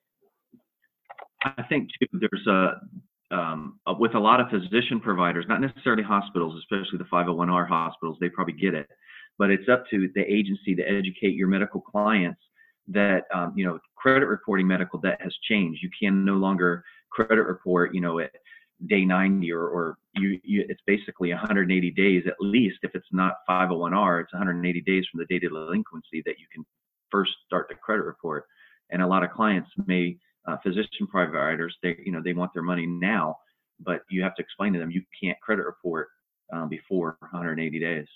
I think too, there's a, um, with a lot of physician providers, not necessarily hospitals, especially the five oh one R hospitals, they probably get it, but it's up to the agency to educate your medical clients that, um, you know, credit reporting medical debt has changed. You can no longer credit report, you know, at day ninety or, or you, you, it's basically one hundred eighty days at least. If it's not five oh one R, it's one hundred eighty days from the date of delinquency that you can first start the credit report. And a lot of clients may, uh, physician providers, they, you know, they want their money now, but you have to explain to them you can't credit report um, before one hundred eighty days.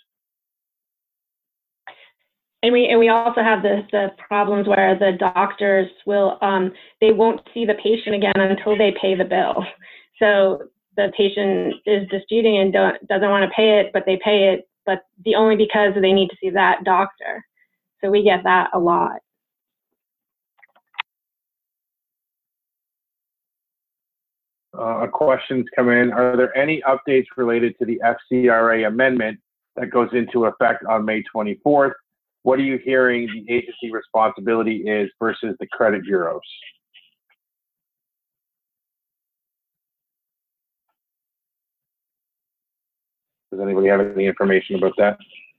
And we, and we also have the, the problems where the doctors will, um, they won't see the patient again until they pay the bill. So the patient is disputing and don't, doesn't want to pay it, but they pay it, but the only because they need to see that doctor. So we get that a lot. Uh, questions come in. Are there any updates related to the F C R A amendment that goes into effect on May twenty-fourth? What are you hearing the agency responsibility is versus the credit bureaus? Does anybody have any information about that?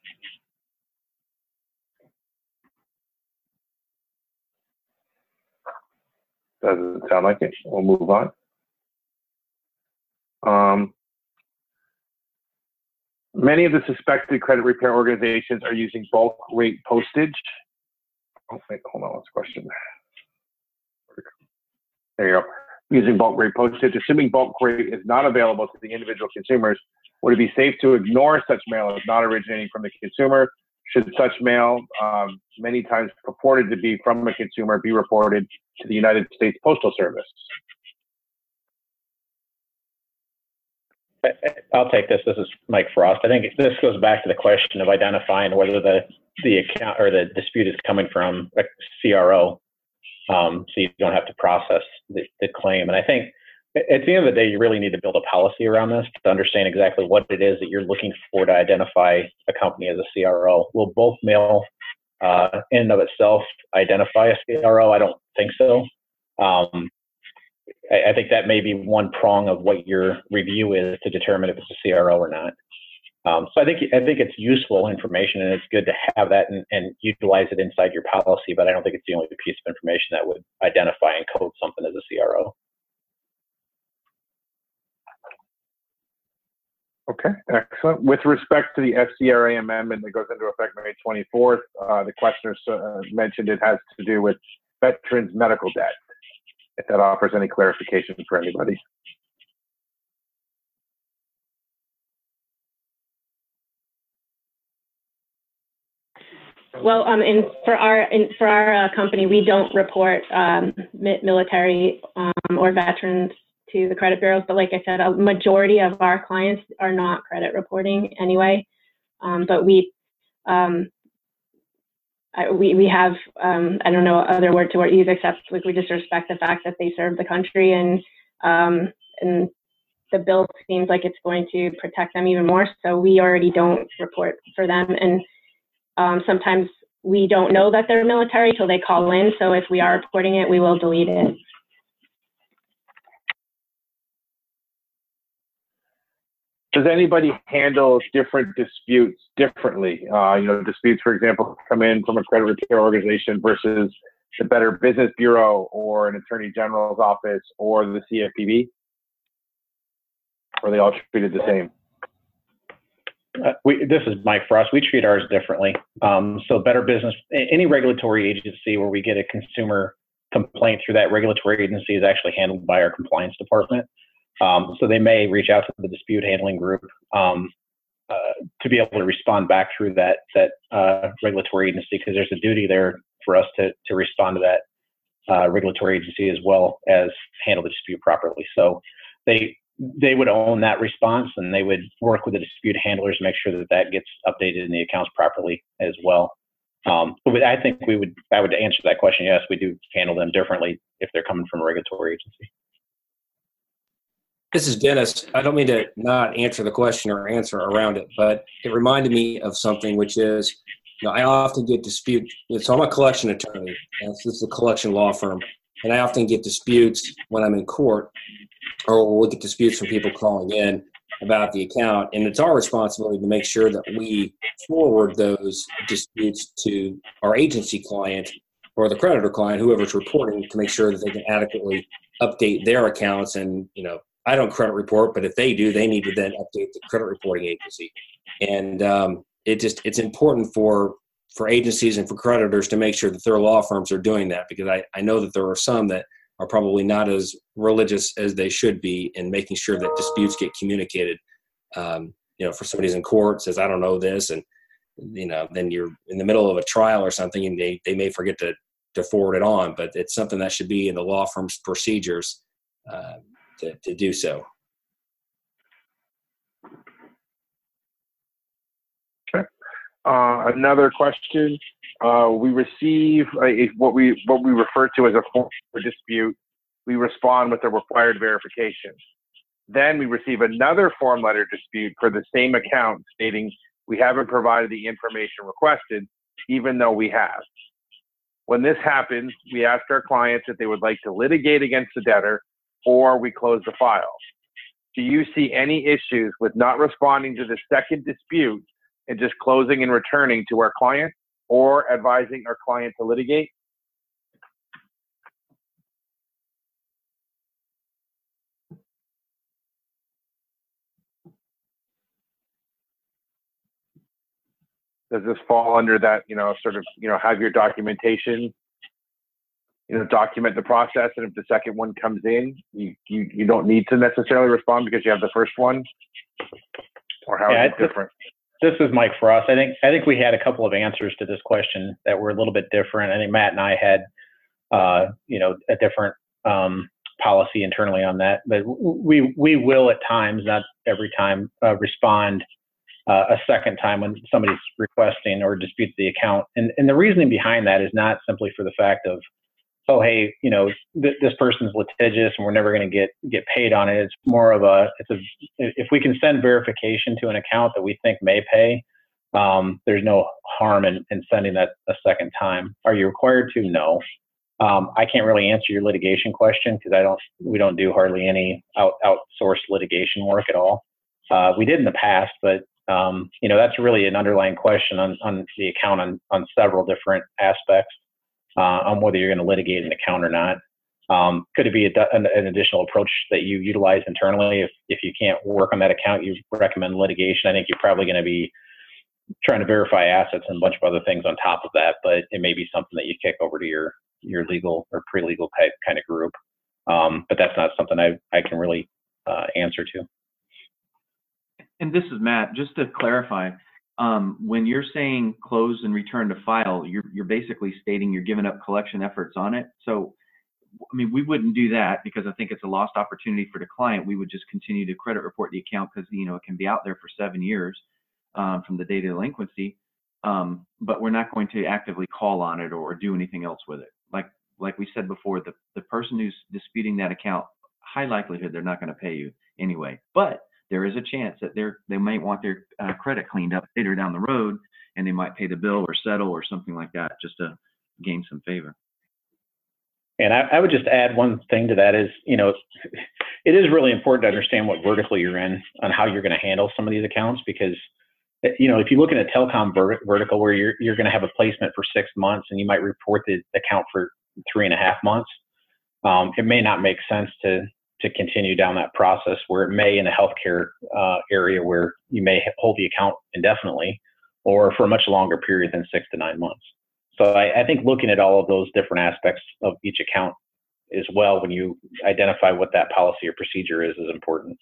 Doesn't sound like it. We'll move on. Um, many of the suspected credit repair organizations are using bulk rate postage. Oh, wait, hold on, what's the question? There you go. Using bulk rate postage, assuming bulk rate is not available to the individual consumers, would it be safe to ignore such mail as not originating from the consumer? Should such mail, um, many times purported to be from a consumer, be reported to the United States Postal Service? I'll take this. This is Mike Frost. I think this goes back to the question of identifying whether the, the account or the dispute is coming from a C R O. um, so you don't have to process the, the claim. And I think at the end of the day, you really need to build a policy around this to understand exactly what it is that you're looking for to identify a company as a C R O. Will both mail uh, in and of itself identify a C R O? I don't think so. Um, I, I think that may be one prong of what your review is to determine if it's a C R O or not. Um, so I think I think it's useful information, and it's good to have that and, and utilize it inside your policy. But I don't think it's the only piece of information that would identify and code something as a C R O. Okay, excellent. With respect to the F C R A amendment that goes into effect May twenty-fourth, uh, the questioner uh, mentioned it has to do with veterans' medical debt. If that offers any clarification for anybody. Well, um, in, for our in, for our uh, company, we don't report um, mi military um, or veterans to the credit bureaus. But like I said, a majority of our clients are not credit reporting anyway. Um, but we um, I, we we have um, I don't know other word to use except like we just respect the fact that they serve the country, and um, and the bill seems like it's going to protect them even more. So we already don't report for them. And Um, sometimes we don't know that they're military till they call in. So if we are reporting it, we will delete it. Does anybody handle different disputes differently? Uh, you know, disputes, for example, come in from a credit repair organization versus the Better Business Bureau or an Attorney General's office or the C F P B? Or are they all treated the same? Uh, we, this is Mike Frost. We treat ours differently. Um, so Better Business, any regulatory agency where we get a consumer complaint through that regulatory agency is actually handled by our compliance department. Um, so they may reach out to the dispute handling group um, uh, to be able to respond back through that that uh, regulatory agency, because there's a duty there for us to to respond to that uh, regulatory agency as well as handle the dispute properly. So they they would own that response, and they would work with the dispute handlers to make sure that that gets updated in the accounts properly as well. Um, but I think we would, I would answer that question. Yes, we do handle them differently if they're coming from a regulatory agency. This is Dennis. I don't mean to not answer the question or answer around it, but it reminded me of something, which is, you know, I often get dispute. So I'm a collection attorney. This is a collection law firm, and I often get disputes when I'm in court, or we'll get disputes from people calling in about the account. And it's our responsibility to make sure that we forward those disputes to our agency client or the creditor client, whoever's reporting, to make sure that they can adequately update their accounts. And, you know, I don't credit report, but if they do, they need to then update the credit reporting agency. And um, it just, it's important for, for agencies and for creditors to make sure that their law firms are doing that, because I, I know that there are some that are probably not as religious as they should be in making sure that disputes get communicated. Um, you know, for somebody's in court, says, I don't know this, and, you know, then you're in the middle of a trial or something, and they, they may forget to, to forward it on, but it's something that should be in the law firm's procedures uh, to, to do so. Okay. Uh, another question. Uh, we receive a, what we what we refer to as a form for dispute. We respond with the required verification. Then we receive another form letter dispute for the same account stating we haven't provided the information requested, even though we have. When this happens, we ask our clients if they would like to litigate against the debtor, or we close the file. Do you see any issues with not responding to the second dispute and just closing and returning to our client, or advising our client to litigate? Does this fall under that, you know, sort of, you know, have your documentation, you know, document the process, and if the second one comes in, you, you, you don't need to necessarily respond because you have the first one? Or how Yeah, is it different? This is Mike Frost. I think I think we had a couple of answers to this question that were a little bit different. I think Matt and I had, uh, you know, a different um, policy internally on that. But we we will at times, not every time, uh, respond uh, a second time when somebody's requesting or disputes the account. And and the reasoning behind that is not simply for the fact of oh, hey, you know, th- this person's litigious and we're never going to get get paid on it. It's more of a, it's a, if we can send verification to an account that we think may pay, um, there's no harm in, in sending that a second time. Are you required to? No. Um, I can't really answer your litigation question because I don't, we don't do hardly any out, outsourced litigation work at all. Uh, we did in the past, but um, you know, that's really an underlying question on, on the account on, on several different aspects uh, on whether you're going to litigate an account or not. Um, could it be a, an, an additional approach that you utilize internally? If, if you can't work on that account, you recommend litigation. I think you're probably going to be trying to verify assets and a bunch of other things on top of that, but it may be something that you kick over to your your legal or pre-legal type kind of group. Um, but that's not something I, I can really uh, answer to. And this is Matt, just to clarify, um, when you're saying close and return to file, you're, you're basically stating you're giving up collection efforts on it. So, I mean, we wouldn't do that because I think it's a lost opportunity for the client. We would just continue to credit report the account because, you know, it can be out there for seven years um, from the date of delinquency. Um, but we're not going to actively call on it or do anything else with it. Like like we said before, the, the person who's disputing that account, high likelihood they're not going to pay you anyway. But there is a chance that they're they might want their uh, credit cleaned up later down the road, and they might pay the bill or settle or something like that just to gain some favor. And I, I would just add one thing to that is, you know, it is really important to understand what vertical you're in on how you're going to handle some of these accounts because, you know, if you look at a telecom vert- vertical where you're you're going to have a placement for six months and you might report the account for three and a half months, um, it may not make sense to to continue down that process where it may in a healthcare uh, area where you may hold the account indefinitely or for a much longer period than six to nine months. So I, I think looking at all of those different aspects of each account as well when you identify what that policy or procedure is is important.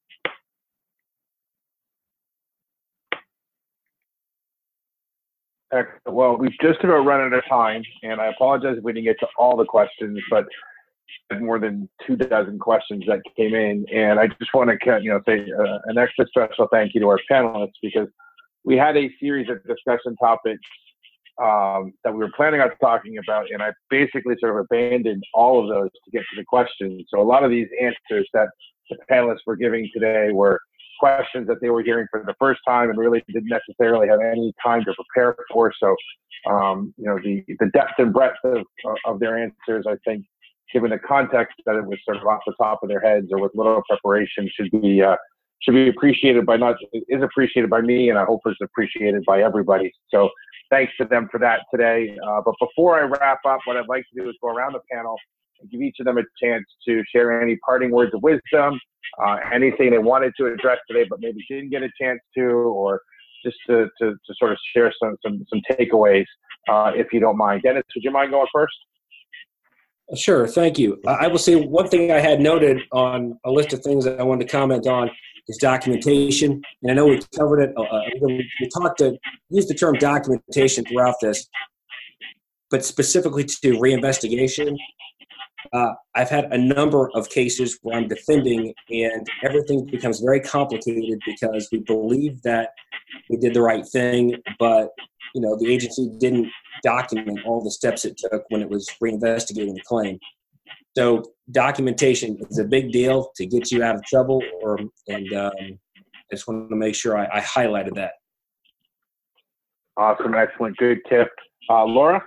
Excellent. Well, we've just about run out of time, and I apologize if we didn't get to all the questions, but more than two dozen questions that came in, and I just want to, you know, say uh, an extra special thank you to our panelists because we had a series of discussion topics um, that we were planning on talking about, and I basically sort of abandoned all of those to get to the questions. So a lot of these answers that the panelists were giving today were questions that they were hearing for the first time and really didn't necessarily have any time to prepare for. So, um, you know, the, the depth and breadth of, of their answers, I think, given the context that it was sort of off the top of their heads or with little preparation, should be uh, should be appreciated by not is appreciated by me, and I hope is appreciated by everybody. So, thanks to them for that today. Uh, but before I wrap up, what I'd like to do is go around the panel and give each of them a chance to share any parting words of wisdom. Uh, anything they wanted to address today, but maybe didn't get a chance to, or just to, to, to sort of share some some, some takeaways, uh, if you don't mind. Dennis, would you mind going first? Sure, thank you. I will say one thing I had noted on a list of things that I wanted to comment on is documentation. And I know we covered it. Uh, we talked to use the term documentation throughout this, but specifically to reinvestigation. Uh, I've had a number of cases where I'm defending and everything becomes very complicated because we believe that we did the right thing, but you know the agency didn't document all the steps it took when it was reinvestigating the claim. So documentation is a big deal to get you out of trouble, or and um, I just wanted to make sure I, I highlighted that. Awesome, excellent, good tip. Uh, Laura?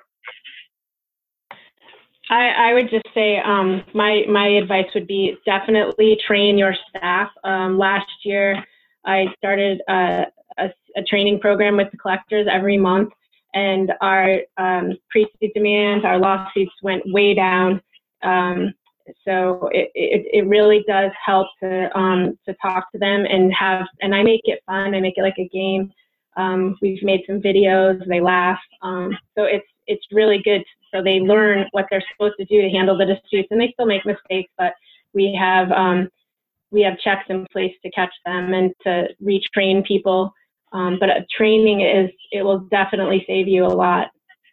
I, I would just say um, my my advice would be definitely train your staff. Um, last year, I started a, a, a training program with the collectors every month, and our um, pre-suit demands, our lawsuits went way down. Um, so it, it it really does help to um, to talk to them and have, and I make it fun. I make it like a game. Um, we've made some videos. They laugh. Um, so it's it's really good. So they learn what they're supposed to do to handle the disputes, and they still make mistakes, but we have um, we have checks in place to catch them and to retrain people. Um, but uh, training is it will definitely save you a lot.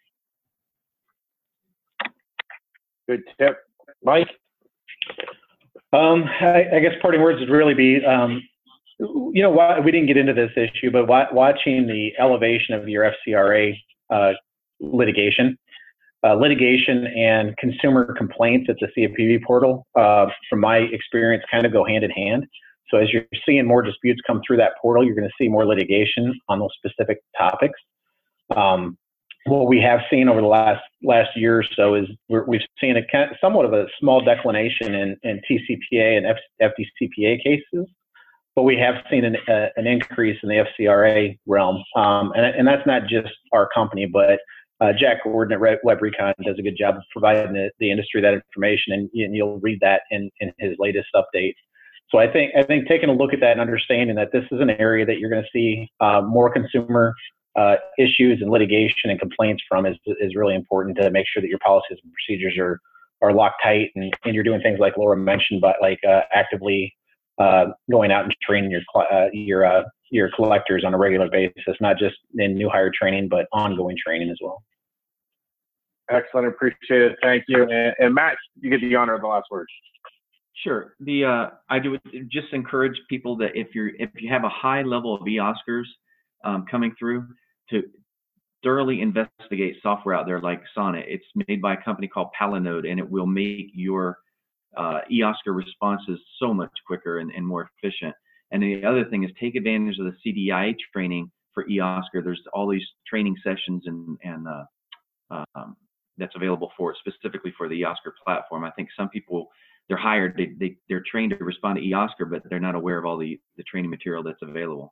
Good tip, Mike. Um, I, I guess parting words would really be, um, you know, why, we didn't get into this issue, but wa- watching the elevation of your F C R A uh, litigation. uh, litigation and consumer complaints at the C F P B portal, uh, from my experience, kind of go hand in hand. So as you're seeing more disputes come through that portal, you're going to see more litigation on those specific topics. Um, what we have seen over the last last year or so is we're, we've seen a kind of, somewhat of a small declination in, in T C P A and F D C P A cases, but we have seen an, uh, an increase in the F C R A realm. Um, and, and that's not just our company, but uh, Jack Gordon at Re- WebRecon does a good job of providing the, the industry that information, and, and you'll read that in, in his latest update. So I think I think taking a look at that and understanding that this is an area that you're going to see uh, more consumer uh, issues and litigation and complaints from is is really important to make sure that your policies and procedures are are locked tight, and, and you're doing things like Laura mentioned, but like uh, actively uh, going out and training your uh, your uh, your collectors on a regular basis, not just in new hire training, but ongoing training as well. Excellent, appreciate it. Thank you. And, and Matt, you get the honor of the last word. Sure. The uh, I do just encourage people that if you're if you have a high level of e-Oscars um, coming through, to thoroughly investigate software out there like Sonnet. It's made by a company called Palinode, and it will make your uh, e-Oscar responses so much quicker and, and more efficient. And the other thing is take advantage of the C D I A training for e-Oscar. There's all these training sessions and and uh, um, that's available for it specifically for the e-Oscar platform. I think some people, they're hired, they, they, they're trained to respond to e-Oscar, but they're not aware of all the, the training material that's available.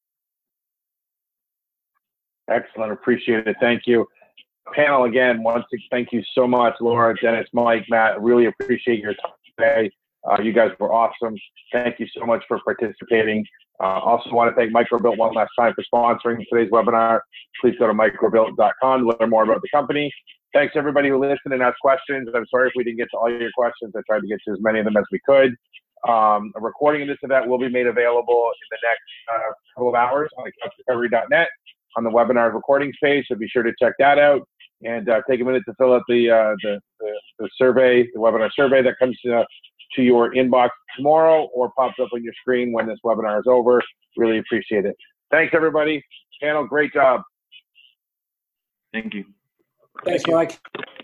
Excellent, appreciate it, thank you. Panel, again, once again, thank you so much, Laura, Dennis, Mike, Matt, really appreciate your time today. Uh, you guys were awesome. Thank you so much for participating. Uh, also want to thank Microbuilt one last time for sponsoring today's webinar. Please go to microbuilt dot com to learn more about the company. Thanks everybody who listened and asked questions. I'm sorry if we didn't get to all your questions. I tried to get to as many of them as we could. Um, a recording of this event will be made available in the next uh, couple of hours on accounts recovery dot net on the webinar recordings page, so be sure to check that out and uh, take a minute to fill out the, uh, the, the, the survey, the webinar survey that comes to, uh, to your inbox tomorrow or pops up on your screen when this webinar is over. Really appreciate it. Thanks everybody. Panel, great job. Thank you. Thanks, Mike.